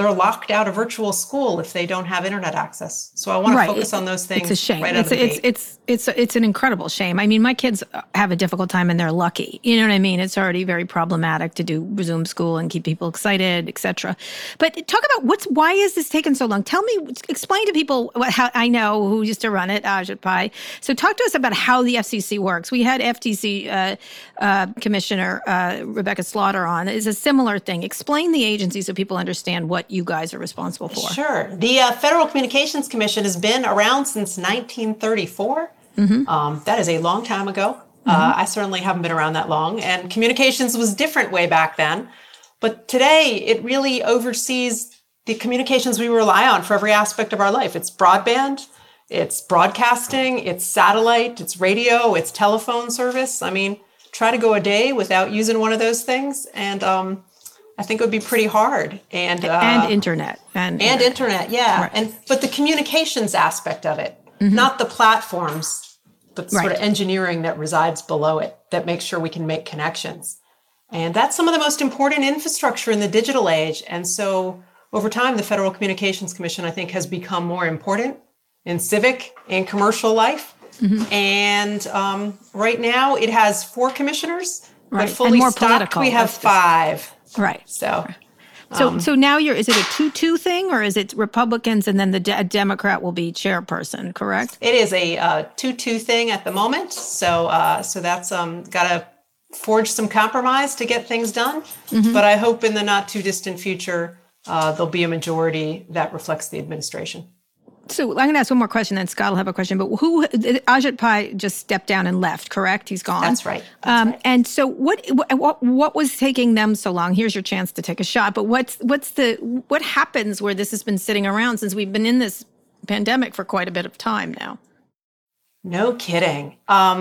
Speaker 7: they're locked out of virtual school if they don't have internet access. So I want to focus on those things.
Speaker 3: It's a shame.
Speaker 7: Right out of the gate.
Speaker 3: It's an incredible shame. I mean, my kids have a difficult time and they're lucky. You know what I mean? It's already very problematic to do Zoom school and keep people excited, et cetera. But talk about why is this taking so long? Explain to people how I know who used to run it, Ajit Pai. So talk to us about how the FCC works. We had FTC Commissioner Rebecca Slaughter on. It's a similar thing. Explain the agency so people understand what you guys are responsible for.
Speaker 7: Sure. The Federal Communications Commission has been around since 1934. That is a long time ago. I certainly haven't been around that long. And communications was different way back then. But today, it really oversees the communications we rely on for every aspect of our life. It's broadband, it's broadcasting, it's satellite, it's radio, it's telephone service. I mean, try to go a day without using one of those things. And I think it would be pretty hard. And
Speaker 3: internet. And
Speaker 7: internet, yeah.
Speaker 3: Right.
Speaker 7: But the communications aspect of it, not the platforms, but sort of engineering that resides below it that makes sure we can make connections. And that's some of the most important infrastructure in the digital age. And so over time, the Federal Communications Commission, I think, has become more important in civic and commercial life. And right now, it has 4 commissioners, but fully
Speaker 3: more
Speaker 7: stocked,
Speaker 3: political.
Speaker 7: we have 5.
Speaker 3: Right.
Speaker 7: So
Speaker 3: now is it a 2-2 thing, or is it Republicans and then the Democrat will be chairperson, correct?
Speaker 7: It is a 2-2 thing at the moment. So that's got to forge some compromise to get things done. But I hope in the not too distant future, there'll be a majority that reflects the administration.
Speaker 3: So I'm going to ask one more question, then Scott will have a question. But Ajit Pai just stepped down and left, correct? He's gone.
Speaker 7: That's right. Right.
Speaker 3: And so what was taking them so long? Here's your chance to take a shot. But what happens where this has been sitting around since we've been in this pandemic for quite a bit of time now?
Speaker 7: No kidding.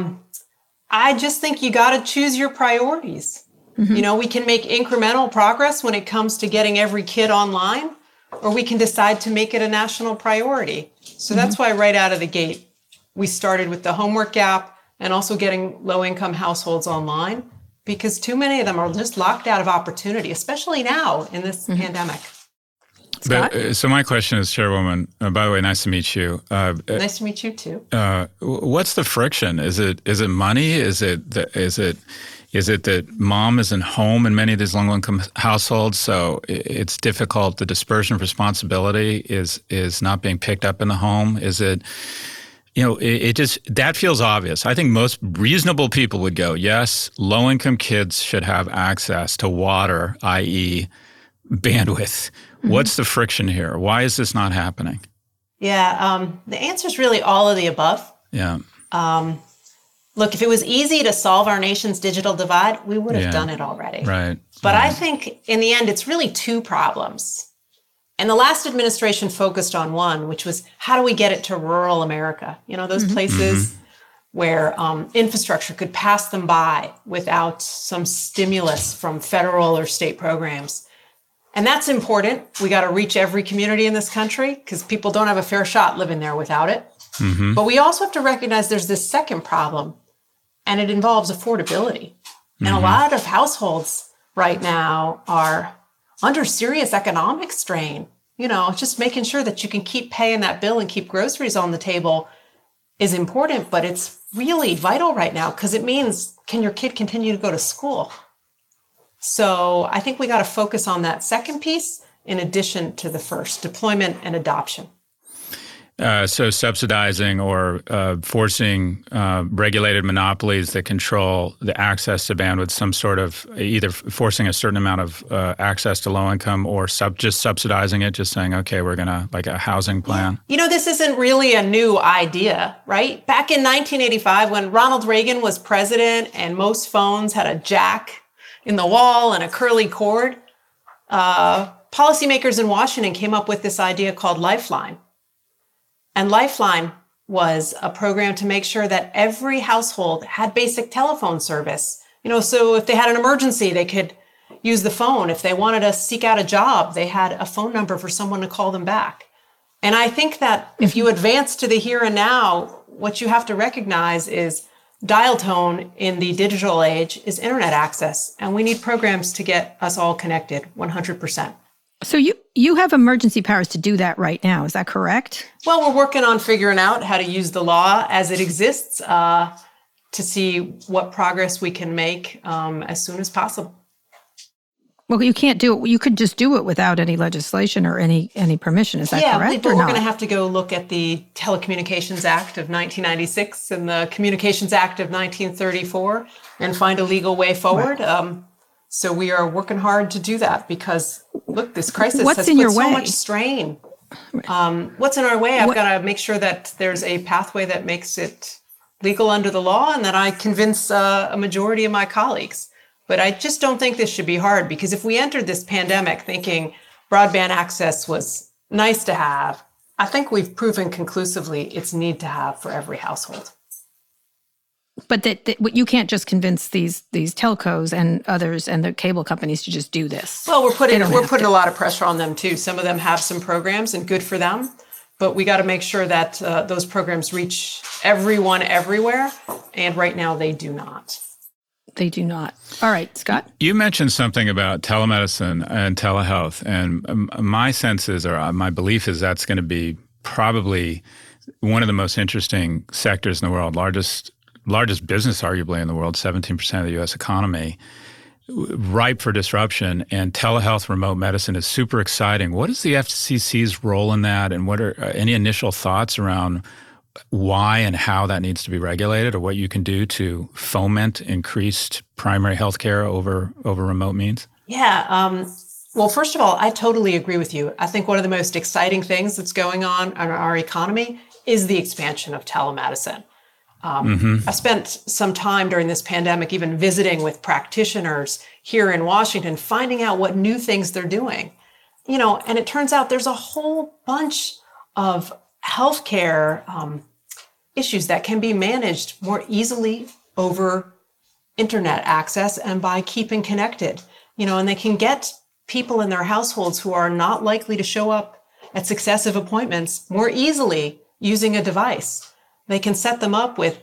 Speaker 7: I just think you got to choose your priorities. You know, we can make incremental progress when it comes to getting every kid online, or we can decide to make it a national priority. So that's why right out of the gate, we started with the homework gap and also getting low-income households online, because too many of them are just locked out of opportunity, especially now in this pandemic.
Speaker 2: But, so my question is, Chairwoman, by the way, nice to meet you.
Speaker 7: Nice to meet you too.
Speaker 2: What's the friction? Is it money? Is it that mom isn't home in many of these low-income households, so it's difficult? The dispersion of responsibility is not being picked up in the home. Is it? It just, that feels obvious. I think most reasonable people would go, yes, low-income kids should have access to water, i.e., bandwidth. What's the friction here? Why is this not happening?
Speaker 7: Yeah, the answer is really all of the above.
Speaker 2: Yeah.
Speaker 7: Look, if it was easy to solve our nation's digital divide, we would have done it already.
Speaker 2: Right.
Speaker 7: But I think in the end, it's really 2 problems. And the last administration focused on one, which was how do we get it to rural America? You know, those places where infrastructure could pass them by without some stimulus from federal or state programs. And that's important. We got to reach every community in this country because people don't have a fair shot living there without it. But we also have to recognize there's this second problem, and it involves affordability. And a lot of households right now are under serious economic strain. You know, just making sure that you can keep paying that bill and keep groceries on the table is important, but it's really vital right now because it means, can your kid continue to go to school? So I think we got to focus on that second piece in addition to the first, deployment and adoption.
Speaker 2: So subsidizing or forcing regulated monopolies that control the access to bandwidth, some sort of either forcing a certain amount of access to low income or just subsidizing it, just saying, okay, we're going to like a housing plan.
Speaker 7: You know, this isn't really a new idea, right? Back in 1985, when Ronald Reagan was president and most phones had a jack in the wall and a curly cord, policymakers in Washington came up with this idea called Lifeline. And Lifeline was a program to make sure that every household had basic telephone service. You know, so if they had an emergency, they could use the phone. If they wanted to seek out a job, they had a phone number for someone to call them back. And I think that if you advance to the here and now, what you have to recognize is dial tone in the digital age is internet access. And we need programs to get us all connected 100%.
Speaker 3: So you have emergency powers to do that right now. Is that correct?
Speaker 7: Well, we're working on figuring out how to use the law as it exists to see what progress we can make as soon as possible.
Speaker 3: Well, you can't do it. You could just do it without any legislation or any permission. Is that correct?
Speaker 7: Yeah, but we're going to have to go look at the Telecommunications Act of 1996 and the Communications Act of 1934 and find a legal way forward. Right. So we are working hard to do that because, look, this crisis has put so much strain. What's in our way? I've got to make sure that there's a pathway that makes it legal under the law and that I convince a majority of my colleagues. But I just don't think this should be hard because if we entered this pandemic thinking broadband access was nice to have, I think we've proven conclusively it's need to have for every household.
Speaker 3: But that you can't just convince these telcos and others and the cable companies to just do this.
Speaker 7: Well, we're putting a lot of pressure on them too. Some of them have some programs and good for them, but we got to make sure that those programs reach everyone everywhere. And right now they do not.
Speaker 3: They do not. All right, Scott.
Speaker 2: You mentioned something about telemedicine and telehealth, and my sense is, or my belief is, that's going to be probably one of the most interesting sectors in the world, largest business arguably in the world, 17% of the U.S. economy, ripe for disruption, and telehealth remote medicine is super exciting. What is the FCC's role in that, and what are any initial thoughts around why and how that needs to be regulated, or what you can do to foment increased primary health care over remote means?
Speaker 7: Yeah. Well, first of all, I totally agree with you. I think one of the most exciting things that's going on in our economy is the expansion of telemedicine. I spent some time during this pandemic even visiting with practitioners here in Washington, finding out what new things they're doing. And it turns out there's a whole bunch of healthcare issues that can be managed more easily over internet access and by keeping connected, and they can get people in their households who are not likely to show up at successive appointments more easily using a device. They can set them up with,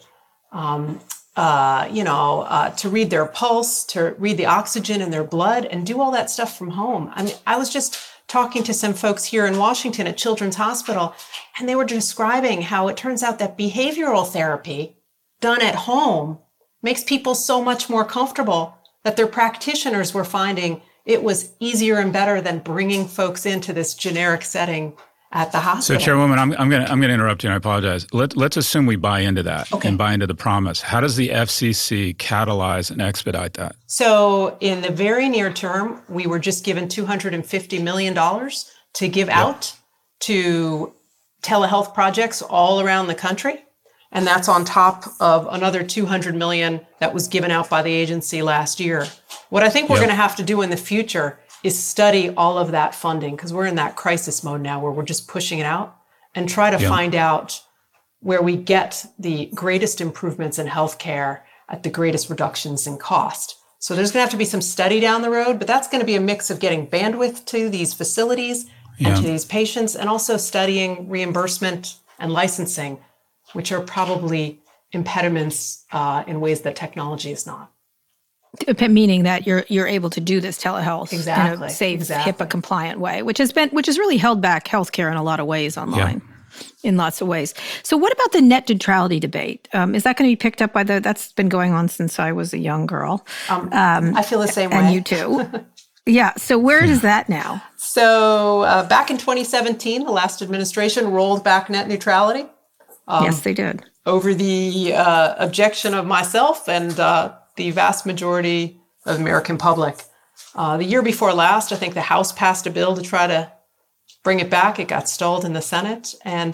Speaker 7: to read their pulse, to read the oxygen in their blood, and do all that stuff from home. I mean, I was just talking to some folks here in Washington at Children's Hospital, and they were describing how it turns out that behavioral therapy done at home makes people so much more comfortable that their practitioners were finding it was easier and better than bringing folks into this generic setting at the hospital.
Speaker 2: So, Chairwoman, I'm going to interrupt you, and I apologize. Let's assume we buy into that and buy into the promise. How does the FCC catalyze and expedite that?
Speaker 7: So, in the very near term, we were just given $250 million to give out to telehealth projects all around the country, and that's on top of another $200 million that was given out by the agency last year. What I think we're going to have to do in the future is study all of that funding, because we're in that crisis mode now where we're just pushing it out, and try to find out where we get the greatest improvements in healthcare at the greatest reductions in cost. So there's going to have to be some study down the road, but that's going to be a mix of getting bandwidth to these facilities and to these patients, and also studying reimbursement and licensing, which are probably impediments in ways that technology is not.
Speaker 3: Meaning that you're able to do this telehealth in a safe, HIPAA compliant way, which has really held back healthcare in a lot of ways online, in lots of ways. So, what about the net neutrality debate? Is that going to be picked up by that's been going on since I was a young girl?
Speaker 7: I feel the same way,
Speaker 3: and you too. Yeah. So, where is that now?
Speaker 7: So, back in 2017, the last administration rolled back net neutrality.
Speaker 3: Yes, they did.
Speaker 7: Over the objection of myself and the vast majority of the American public. The year before last, I think the House passed a bill to try to bring it back. It got stalled in the Senate. And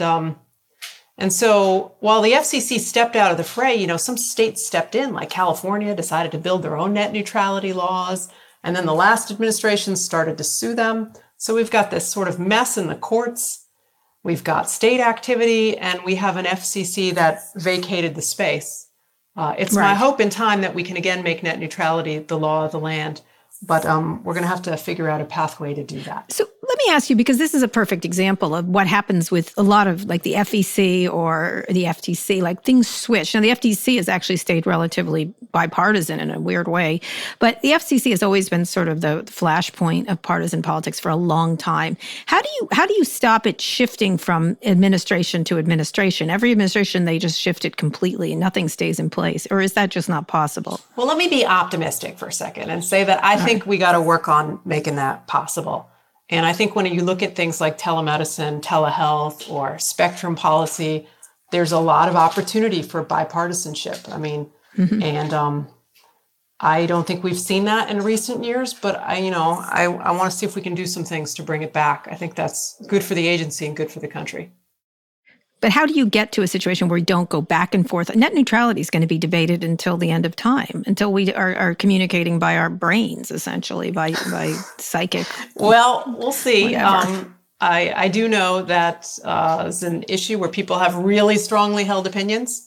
Speaker 7: so while the FCC stepped out of the fray, some states stepped in, like California decided to build their own net neutrality laws. And then the last administration started to sue them. So we've got this sort of mess in the courts. We've got state activity, and we have an FCC that vacated the space. It's my hope in time that we can again make net neutrality the law of the land. But we're going to have to figure out a pathway to do that.
Speaker 3: So let me ask you, because this is a perfect example of what happens with a lot of like the FEC or the FTC, like things switch. Now, the FTC has actually stayed relatively bipartisan in a weird way, but the FCC has always been sort of the flashpoint of partisan politics for a long time. How do you stop it shifting from administration to administration? Every administration, they just shift it completely and nothing stays in place. Or is that just not possible?
Speaker 7: Well, let me be optimistic for a second and say that I think we got to work on making that possible. And I think when you look at things like telemedicine, telehealth, or spectrum policy, there's a lot of opportunity for bipartisanship. I mean, and I don't think we've seen that in recent years, but I want to see if we can do some things to bring it back. I think that's good for the agency and good for the country.
Speaker 3: But how do you get to a situation where we don't go back and forth? Net neutrality is going to be debated until the end of time, until we are communicating by our brains, essentially, by psychic.
Speaker 7: Well, we'll see. I do know that it's an issue where people have really strongly held opinions,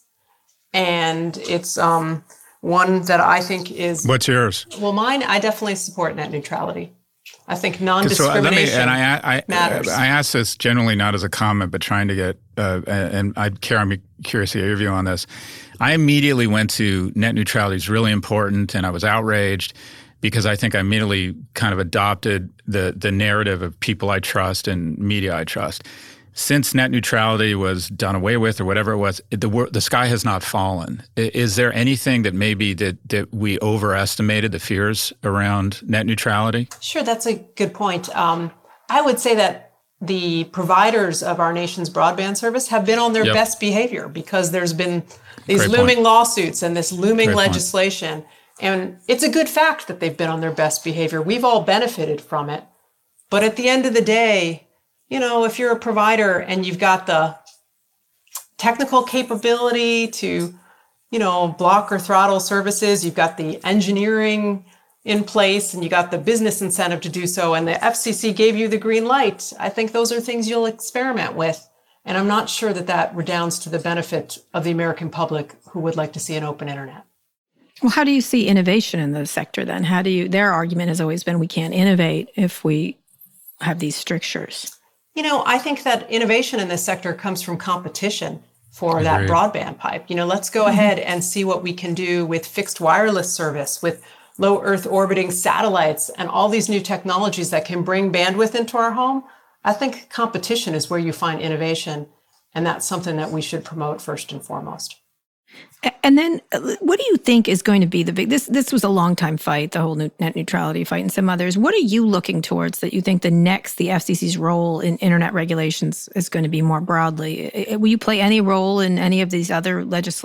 Speaker 7: and it's one that I think is...
Speaker 2: What's yours?
Speaker 7: Well, mine, I definitely support net neutrality. I think non-discrimination matters.
Speaker 2: I ask this generally not as a comment, but trying to get, and I'm curious to get your view on this. I immediately went to net neutrality is really important, and I was outraged because I think I immediately kind of adopted the narrative of people I trust and media I trust. Since net neutrality was done away with or whatever it was, the sky has not fallen. Is there anything that maybe that we overestimated the fears around net neutrality?
Speaker 7: Sure, that's a good point. I would say that the providers of our nation's broadband service have been on their best behavior because there's been these looming lawsuits and this looming legislation. And it's a good fact that they've been on their best behavior. We've all benefited from it. But at the end of the day, if you're a provider and you've got the technical capability to, block or throttle services, you've got the engineering in place and you got the business incentive to do so, and the FCC gave you the green light, I think those are things you'll experiment with. And I'm not sure that redounds to the benefit of the American public who would like to see an open internet.
Speaker 3: Well, how do you see innovation in the sector then? Their argument has always been we can't innovate if we have these strictures.
Speaker 7: I think that innovation in this sector comes from competition for that broadband pipe. Let's go ahead and see what we can do with fixed wireless service, with low Earth orbiting satellites, and all these new technologies that can bring bandwidth into our home. I think competition is where you find innovation, and that's something that we should promote first and foremost.
Speaker 3: And then what do you think is going to be the big, this was a long time fight, the whole net neutrality fight and some others. What are you looking towards that you think the FCC's role in internet regulations is going to be more broadly? Will you play any role in any of these other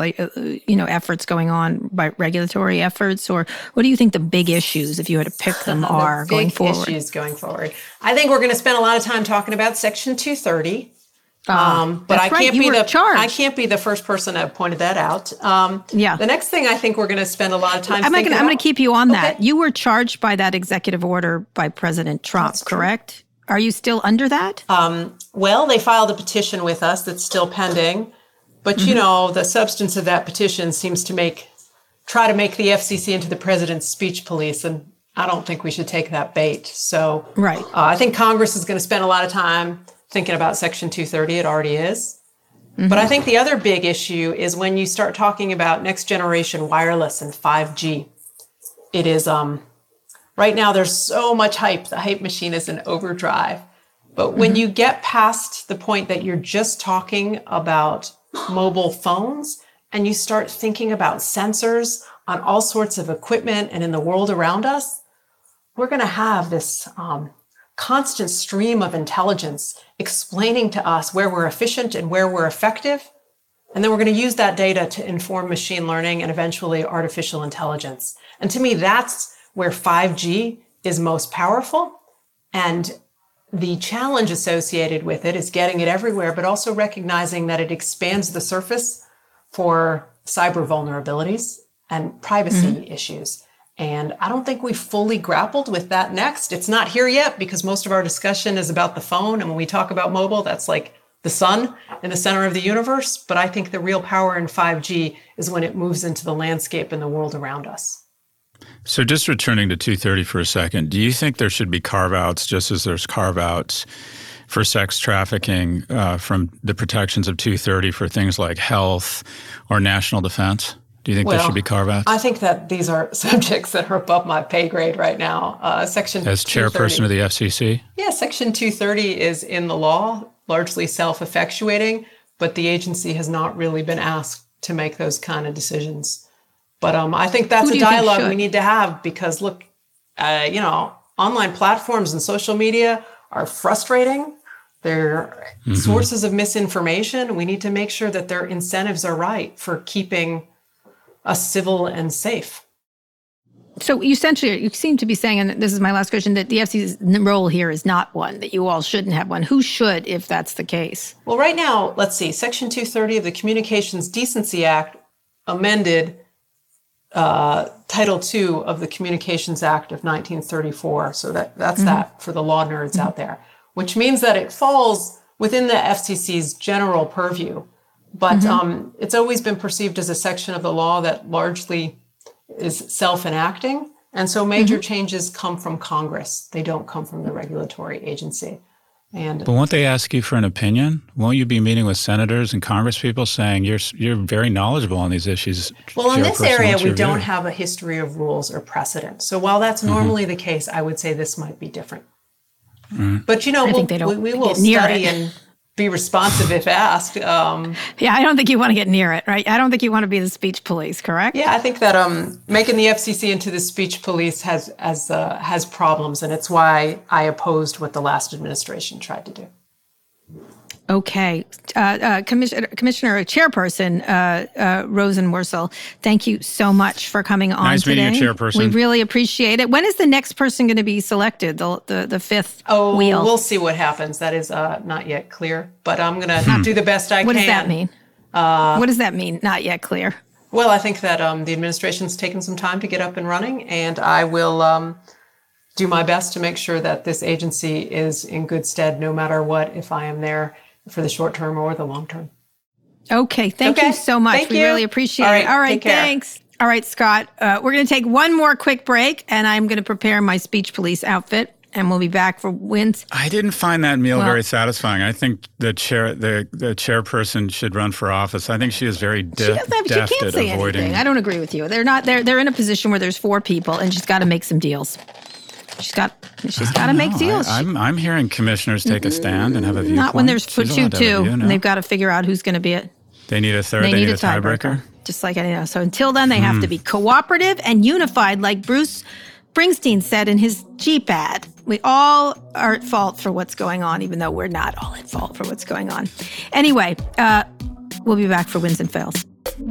Speaker 3: efforts going on by regulatory efforts? Or what do you think the big issues, if you had to pick them, are going forward?
Speaker 7: Big issues going forward. I think we're going to spend a lot of time talking about Section 230. But I can't be the first person to have pointed that out. The next thing I think we're going to spend a lot of time
Speaker 3: I'm going to keep you on that. You were charged by that executive order by President Trump, correct? Are you still under that?
Speaker 7: Well, they filed a petition with us that's still pending. But, the substance of that petition seems to try to make the FCC into the president's speech police. And I don't think we should take that bait. So I think Congress is going to spend a lot of time thinking about Section 230, it already is. But I think the other big issue is when you start talking about next generation wireless and 5G. It is, right now there's so much hype. The hype machine is in overdrive. But when you get past the point that you're just talking about mobile phones and you start thinking about sensors on all sorts of equipment and in the world around us, we're going to have this constant stream of intelligence explaining to us where we're efficient and where we're effective. And then we're going to use that data to inform machine learning and eventually artificial intelligence. And to me, that's where 5G is most powerful. And the challenge associated with it is getting it everywhere, but also recognizing that it expands the surface for cyber vulnerabilities and privacy issues. And I don't think we've fully grappled with that next. It's not here yet because most of our discussion is about the phone. And when we talk about mobile, that's like the sun in the center of the universe. But I think the real power in 5G is when it moves into the landscape and the world around us.
Speaker 2: So just returning to 230 for a second, do you think there should be carve-outs just as there's carve-outs for sex trafficking from the protections of 230 for things like health or national defense? Do you think there should be carve-outs?
Speaker 7: I think that these are subjects that are above my pay grade right now. Section
Speaker 2: As chairperson of the FCC?
Speaker 7: Yeah, Section 230 is in the law, largely self-effectuating, but the agency has not really been asked to make those kind of decisions. But I think that's a dialogue we need to have because, look, online platforms and social media are frustrating. They're sources of misinformation. We need to make sure that their incentives are right for keeping us civil and safe.
Speaker 3: So you seem to be saying, and this is my last question, that the FCC's role here is not one, that you all shouldn't have one. Who should, if that's the case?
Speaker 7: Well, right now, let's see, Section 230 of the Communications Decency Act amended Title II of the Communications Act of 1934. So that's that for the law nerds out there, which means that it falls within the FCC's general purview. But it's always been perceived as a section of the law that largely is self-enacting. And so major changes come from Congress. They don't come from the regulatory agency. But
Speaker 2: won't they ask you for an opinion? Won't you be meeting with senators and congresspeople saying you're very knowledgeable on these issues?
Speaker 7: Well, in this area, we don't have a history of rules or precedent. So while that's normally the case, I would say this might be different. But, we will study and be responsive if asked.
Speaker 3: Yeah, I don't think you want to get near it, right? I don't think you want to be the speech police, correct?
Speaker 7: Yeah, I think that making the FCC into the speech police has problems, and it's why I opposed what the last administration tried to do.
Speaker 3: Okay. Commissioner Chairperson Rosenworcel, thank you so much for coming on today.
Speaker 2: Nice meeting you, Chairperson.
Speaker 3: We really appreciate it. When is the next person going to be selected, the fifth wheel?
Speaker 7: We'll see what happens. That is not yet clear, but I'm going to do the best I can.
Speaker 3: What does that mean? What does that mean, not yet clear?
Speaker 7: Well, I think that the administration's taken some time to get up and running, and I will do my best to make sure that this agency is in good stead no matter what, if I am there for the short term or the long term.
Speaker 3: Okay. Thank you so much. We really appreciate it. All right. Thanks. All right, Scott. We're going to take one more quick break, and I'm going to prepare my speech police outfit, and we'll be back for wins.
Speaker 2: I didn't find that meal very satisfying. I think the chairperson should run for office. I think she is very deft at avoiding.
Speaker 3: Anything. I don't agree with you. They're in a position where there's 4 people, and she's got to make some deals. She's got to make deals.
Speaker 2: I'm hearing commissioners take a stand and have a viewpoint.
Speaker 3: Not when there's 2, and they've got to figure out who's going to be it.
Speaker 2: They need a third. They need a tiebreaker.
Speaker 3: Just like so. Until then, they have to be cooperative and unified, like Bruce Springsteen said in his Jeep ad. We all are at fault for what's going on, even though we're not all at fault for what's going on. Anyway, we'll be back for wins and fails.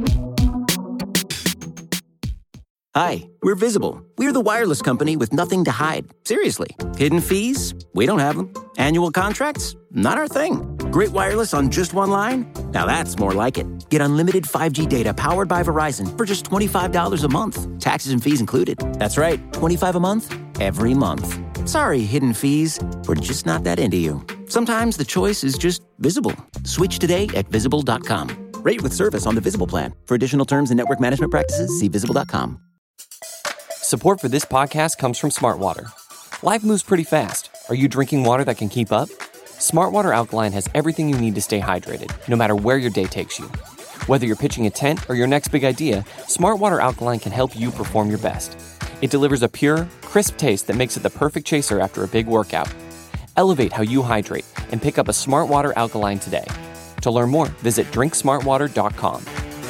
Speaker 8: Hi, we're Visible. We're the wireless company with nothing to hide. Seriously. Hidden fees? We don't have them. Annual contracts? Not our thing. Great wireless on just one line? Now that's more like it. Get unlimited 5G data powered by Verizon for just $25 a month. Taxes and fees included. That's right, $25 a month, every month. Sorry, hidden fees. We're just not that into you. Sometimes the choice is just Visible. Switch today at Visible.com. Rate with service on the Visible plan. For additional terms and network management practices, see Visible.com.
Speaker 9: Support for this podcast comes from Smartwater. Life moves pretty fast. Are you drinking water that can keep up? Smartwater Alkaline has everything you need to stay hydrated, no matter where your day takes you. Whether you're pitching a tent or your next big idea, Smartwater Alkaline can help you perform your best. It delivers a pure, crisp taste that makes it the perfect chaser after a big workout. Elevate how you hydrate and pick up a Smartwater Alkaline today. To learn more, visit drinksmartwater.com.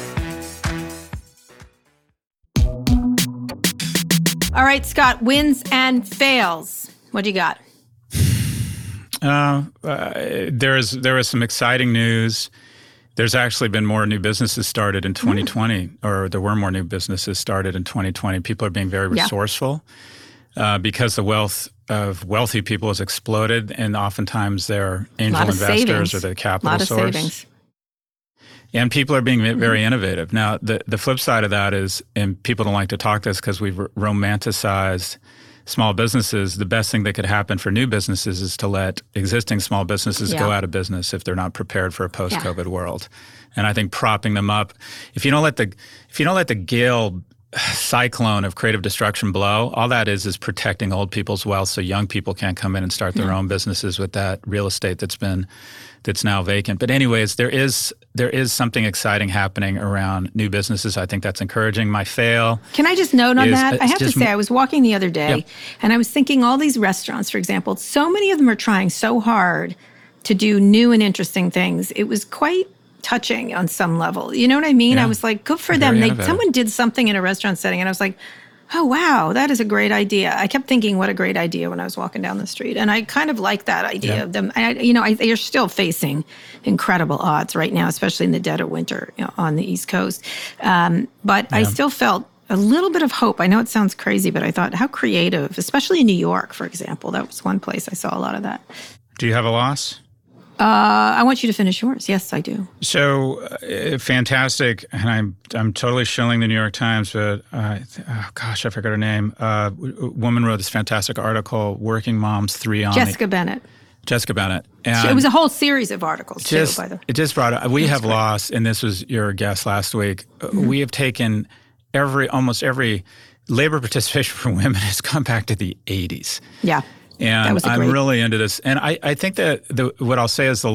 Speaker 3: All right, Scott, wins and fails. What do you got?
Speaker 2: There is some exciting news. There's actually been more new businesses started in 2020, or there were more new businesses started in 2020. People are being very resourceful because the wealth of wealthy people has exploded, and oftentimes they're angel investors or the capital source. A lot of savings. And people are being very innovative. Now, the flip side of that is, and people don't like to talk this because we've romanticized small businesses, the best thing that could happen for new businesses is to let existing small businesses go out of business if they're not prepared for a post-COVID world. And I think propping them up, if you don't let the gale cyclone of creative destruction blow, all that is protecting old people's wealth so young people can't come in and start their own businesses with that real estate that's now vacant. But anyways, there is something exciting happening around new businesses. I think that's encouraging. My fail.
Speaker 3: Can I just note on that? I have to say, I was walking the other day and I was thinking all these restaurants, for example, so many of them are trying so hard to do new and interesting things. It was quite touching on some level. You know what I mean? I was like, good for them. Someone did something in a restaurant setting and I was like, oh, wow, that is a great idea. I kept thinking what a great idea when I was walking down the street. And I kind of like that idea of them. They're still facing incredible odds right now, especially in the dead of winter on the East Coast. But I still felt a little bit of hope. I know it sounds crazy, but I thought how creative, especially in New York, for example. That was one place I saw a lot of that.
Speaker 2: Do you have a loss?
Speaker 3: I want you to finish yours. Yes, I do.
Speaker 2: So fantastic, and I'm totally shilling the New York Times, but I forgot her name. A woman wrote this fantastic article, Working Moms 3 on
Speaker 3: Jessica Bennett.
Speaker 2: And
Speaker 3: it was a whole series of articles, too, by the way.
Speaker 2: It just brought up, we have lost, and this was your guest last week, we have taken almost every labor participation for women has gone back to the 80s.
Speaker 3: Yeah.
Speaker 2: And I'm really into this. And I think that what I'll say is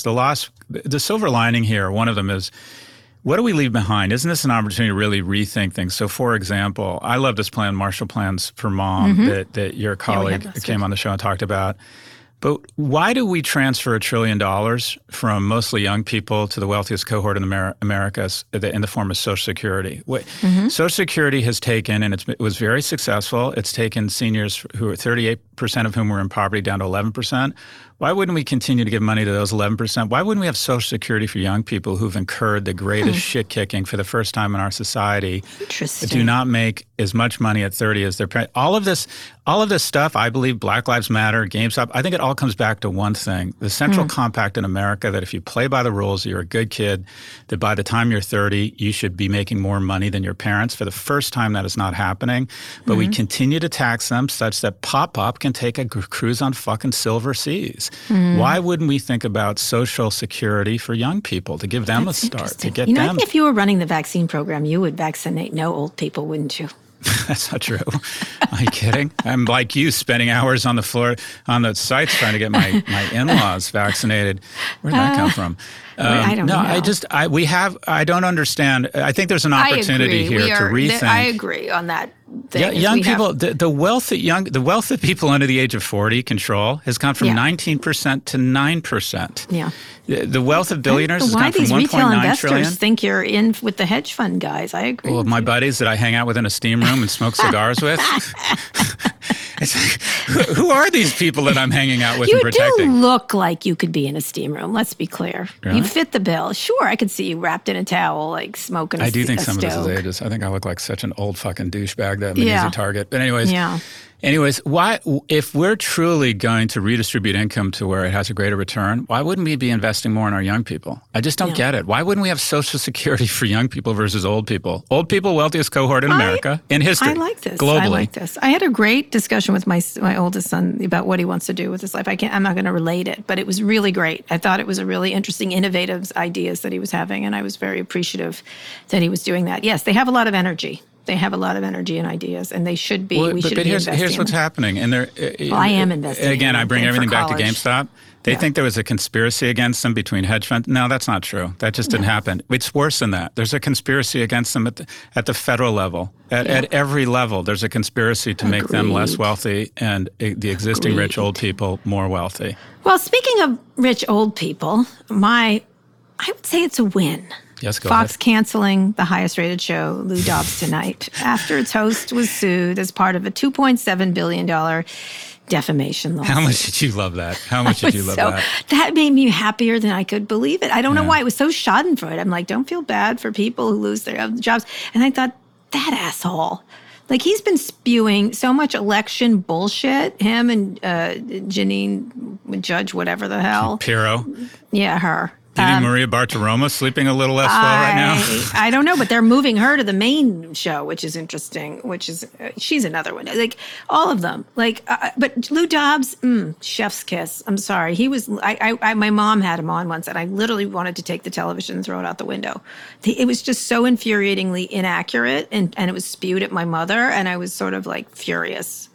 Speaker 2: the silver lining here, one of them is, what do we leave behind? Isn't this an opportunity to really rethink things? So, for example, I love this plan, Marshall Plans for Mom, that your colleague came on the show and talked about. But why do we transfer $1 trillion from mostly young people to the wealthiest cohort in America in the form of Social Security? Social Security has taken, and it was very successful, it's taken seniors who are 38% of whom were in poverty down to 11%. Why wouldn't we continue to give money to those 11%? Why wouldn't we have Social Security for young people who've incurred the greatest shit-kicking for the first time in our society?
Speaker 3: Interesting.
Speaker 2: Do not make as much money at 30 as their parents. All of this stuff, I believe, Black Lives Matter, GameStop, I think it all comes back to one thing. The central compact in America that if you play by the rules, you're a good kid, that by the time you're 30, you should be making more money than your parents. For the first time, that is not happening. But we continue to tax them such that Pop-Pop can take a cruise on fucking silver seas. Why wouldn't we think about Social Security for young people to give them a start, to get them?
Speaker 3: I think if you were running the vaccine program, you would vaccinate no old people, wouldn't you?
Speaker 2: That's not true. Are you kidding? I'm like you, spending hours on the floor, on the sites trying to get my in-laws vaccinated. Where'd that come from?
Speaker 3: I don't know.
Speaker 2: I don't understand. I think there's an opportunity here to rethink.
Speaker 3: I agree on that thing.
Speaker 2: Yeah, young people, the wealth that people under the age of 40 control has gone from 19% to 9%.
Speaker 3: Yeah.
Speaker 2: The wealth of billionaires has gone from 1.9 trillion.
Speaker 3: Why these retail investors think you're in with the hedge fund guys. I agree.
Speaker 2: Well, my buddies that I hang out with in a steam room and smoke cigars with. It's like, who are these people that I'm hanging out with and protecting?
Speaker 3: You do look like you could be in a steam room. Let's be clear. Really? You fit the bill. Sure, I could see you wrapped in a towel, like smoking
Speaker 2: I do think some of this is ages. I think I look like such an old fucking douchebag that I'm an easy target. But anyways, why, if we're truly going to redistribute income to where it has a greater return, why wouldn't we be investing more in our young people? I just don't get it. Why wouldn't we have Social Security for young people versus old people? Old people, wealthiest cohort in America in history.
Speaker 3: I like this.
Speaker 2: Globally.
Speaker 3: I like this. I had a great discussion with my oldest son about what he wants to do with his life. I'm not going to relate it, but it was really great. I thought it was a really interesting, innovative ideas that he was having, and I was very appreciative that he was doing that. Yes, they have a lot of energy. They have a lot of energy and ideas, and they should be. We should be investing.
Speaker 2: Here's what's happening, and
Speaker 3: I am investing.
Speaker 2: Again, I bring everything back to GameStop. They think there was a conspiracy against them between hedge funds. No, that's not true. That just didn't happen. It's worse than that. There's a conspiracy against them at the federal level. At every level, there's a conspiracy to make them less wealthy and the existing rich old people more wealthy.
Speaker 3: Well, speaking of rich old people, I would say it's a win.
Speaker 2: Yes, go
Speaker 3: Fox
Speaker 2: ahead.
Speaker 3: Canceling the highest-rated show, Lou Dobbs Tonight, after its host was sued as part of a $2.7 billion defamation lawsuit.
Speaker 2: How much did you love that? How much did you love that?
Speaker 3: That made me happier than I could believe it. I don't know why. It was so schadenfreude. I'm like, don't feel bad for people who lose their jobs. And I thought, that asshole. Like, he's been spewing so much election bullshit, him and Janine Judge, whatever the hell.
Speaker 2: Pirro.
Speaker 3: Yeah, her.
Speaker 2: Do you think Maria Bartiromo's sleeping a little less well right now?
Speaker 3: I don't know, but they're moving her to the main show, which is interesting. She's another one. Like all of them. But Lou Dobbs, chef's kiss. I'm sorry. He was. My mom had him on once, and I literally wanted to take the television and throw it out the window. It was just so infuriatingly inaccurate, and it was spewed at my mother, and I was sort of like furious.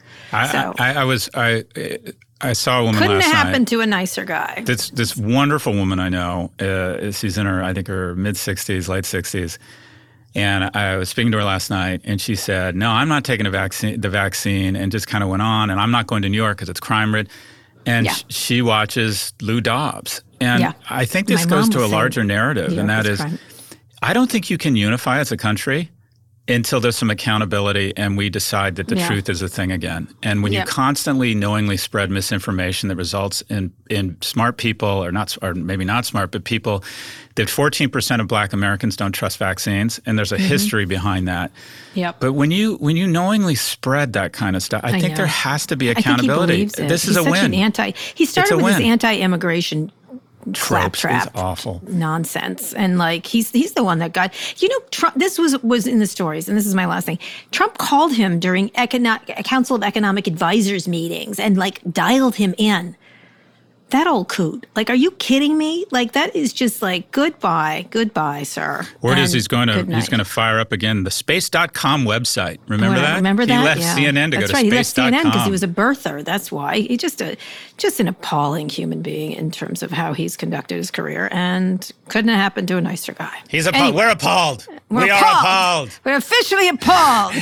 Speaker 2: I saw a woman
Speaker 3: Couldn't
Speaker 2: last night.
Speaker 3: have happened to a nicer guy.
Speaker 2: This wonderful woman I know, she's in her mid-60s, late 60s. And I was speaking to her last night, and she said, no, I'm not taking the vaccine, and just kind of went on, and I'm not going to New York because it's crime-ridden. And she watches Lou Dobbs. And I think this goes to a larger narrative, and that is, I don't think you can unify as a country until there's some accountability and we decide that the truth is a thing again. And when you constantly knowingly spread misinformation that results in smart people, or maybe not smart, but people, that 14% of Black Americans don't trust vaccines, and there's a history behind that.
Speaker 3: Yep.
Speaker 2: But when you knowingly spread that kind of stuff, I think there has to be accountability. This is a win.
Speaker 3: He started with his anti-immigration
Speaker 2: claptrap, awful
Speaker 3: nonsense, and he's the one that got Trump. This was in the stories, and this is my last thing. Trump called him during Council of Economic Advisors meetings and dialed him in. That old coot. Are you kidding me? That is just goodbye, sir.
Speaker 2: Word is he's going to fire up again the space.com website. Remember that?
Speaker 3: Remember that?
Speaker 2: He left CNN to go to space.com.
Speaker 3: He left CNN because he was a birther. That's why. He's just an appalling human being in terms of how he's conducted his career, and couldn't have happened to a nicer guy.
Speaker 2: He's appalled. We're appalled. We are appalled.
Speaker 3: We're officially appalled.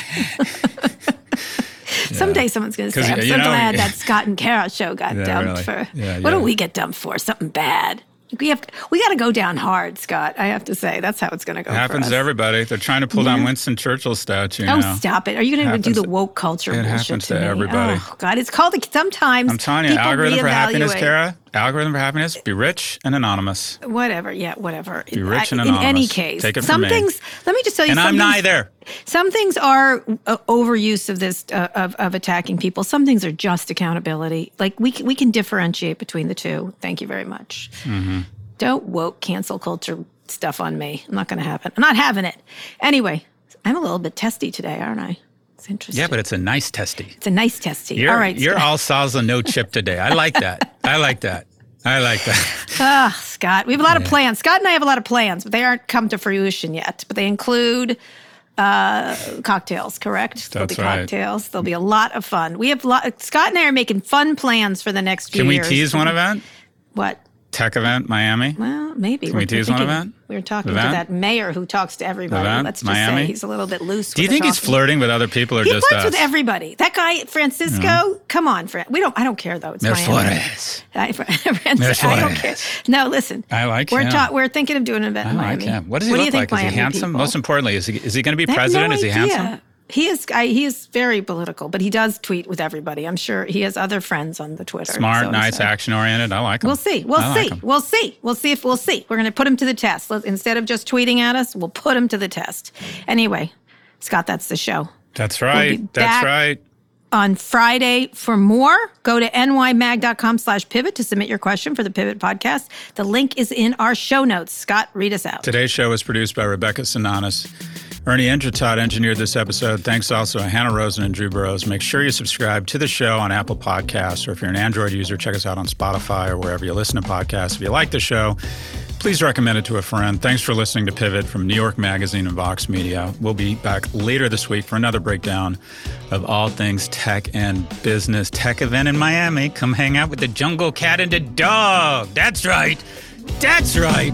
Speaker 3: Someday someone's going to say, I'm so glad that Scott and Kara show got dumped for. What do we get dumped for? Something bad. We got to go down hard, Scott. I have to say, that's how it's going to go.
Speaker 2: It happens to everybody. They're trying to pull down Winston Churchill's statue.
Speaker 3: Oh, stop it! Are you going to do the woke culture bullshit?
Speaker 2: It happens to everybody.
Speaker 3: Oh God, it's called sometimes.
Speaker 2: I'm telling you, algorithm for happiness, Kara. Algorithm for happiness: be rich and anonymous.
Speaker 3: Whatever. Yeah, whatever.
Speaker 2: Be rich and anonymous.
Speaker 3: In any case,
Speaker 2: take it
Speaker 3: some
Speaker 2: from
Speaker 3: things. Let me just tell you.
Speaker 2: And I'm neither.
Speaker 3: Some things are overuse of this of attacking people. Some things are just accountability. We can differentiate between the two. Thank you very much.
Speaker 2: Mm-hmm.
Speaker 3: Don't woke cancel culture stuff on me. I'm not going to have it. I'm not having it. Anyway, I'm a little bit testy today, aren't I? It's interesting.
Speaker 2: Yeah, but it's a nice testy.
Speaker 3: It's a nice testy.
Speaker 2: All
Speaker 3: right.
Speaker 2: You're all salsa, no chip today. I like that. I like that.
Speaker 3: Scott, we have a lot of plans. Scott and I have a lot of plans, but they aren't come to fruition yet. But they include cocktails, correct?
Speaker 2: That's
Speaker 3: There'll be cocktails. There'll be a lot of fun. We have Scott and I are making fun plans for the next few years.
Speaker 2: Can we tease one event?
Speaker 3: What?
Speaker 2: Tech event, Miami?
Speaker 3: Well, maybe.
Speaker 2: Can we tease one event?
Speaker 3: We were talking to that mayor who talks to everybody. Let's just
Speaker 2: Miami?
Speaker 3: say he's a little bit loose.
Speaker 2: Do you think he's flirting with other people or just us?
Speaker 3: He flirts with everybody. That guy, Francisco, come on, I don't care, though. It's Miami. I don't care. No, listen.
Speaker 2: I like him.
Speaker 3: We're thinking of doing an event in Miami.
Speaker 2: I like him. What does he look like? Is he handsome? Most importantly, is he going to be president? Is he handsome?
Speaker 3: He is very political, but he does tweet with everybody. I'm sure he has other friends on the Twitter.
Speaker 2: Smart, nice, action-oriented. I like him.
Speaker 3: We'll see. We'll see. We're going to put him to the test. Instead of just tweeting at us, we'll put him to the test. Anyway, Scott, that's the show.
Speaker 2: That's right. That's right.
Speaker 3: On Friday for more, go to nymag.com/pivot to submit your question for the Pivot podcast. The link is in our show notes. Scott, read us out.
Speaker 2: Today's show was produced by Rebecca Sananas. Ernie Indratot engineered this episode. Thanks also to Hannah Rosen and Drew Burrows. Make sure you subscribe to the show on Apple Podcasts, or if you're an Android user, check us out on Spotify or wherever you listen to podcasts. If you like the show, please recommend it to a friend. Thanks for listening to Pivot from New York Magazine and Vox Media. We'll be back later this week for another breakdown of all things tech and business. Tech event in Miami. Come hang out with the jungle cat and the dog. That's right. That's right.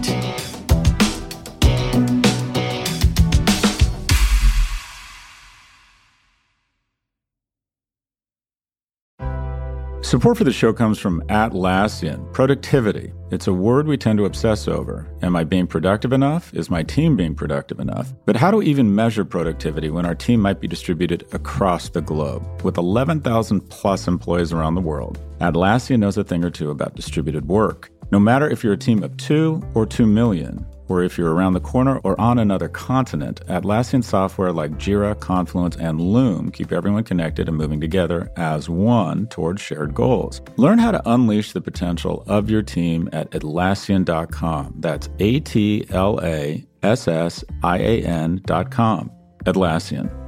Speaker 2: Support for the show comes from Atlassian. Productivity. It's a word we tend to obsess over. Am I being productive enough? Is my team being productive enough? But how do we even measure productivity when our team might be distributed across the globe? With 11,000 plus employees around the world, Atlassian knows a thing or two about distributed work. No matter if you're a team of 2 or 2 million, or if you're around the corner or on another continent, Atlassian software like Jira, Confluence, and Loom keep everyone connected and moving together as one towards shared goals. Learn how to unleash the potential of your team at Atlassian.com. That's Atlassian.com. Atlassian.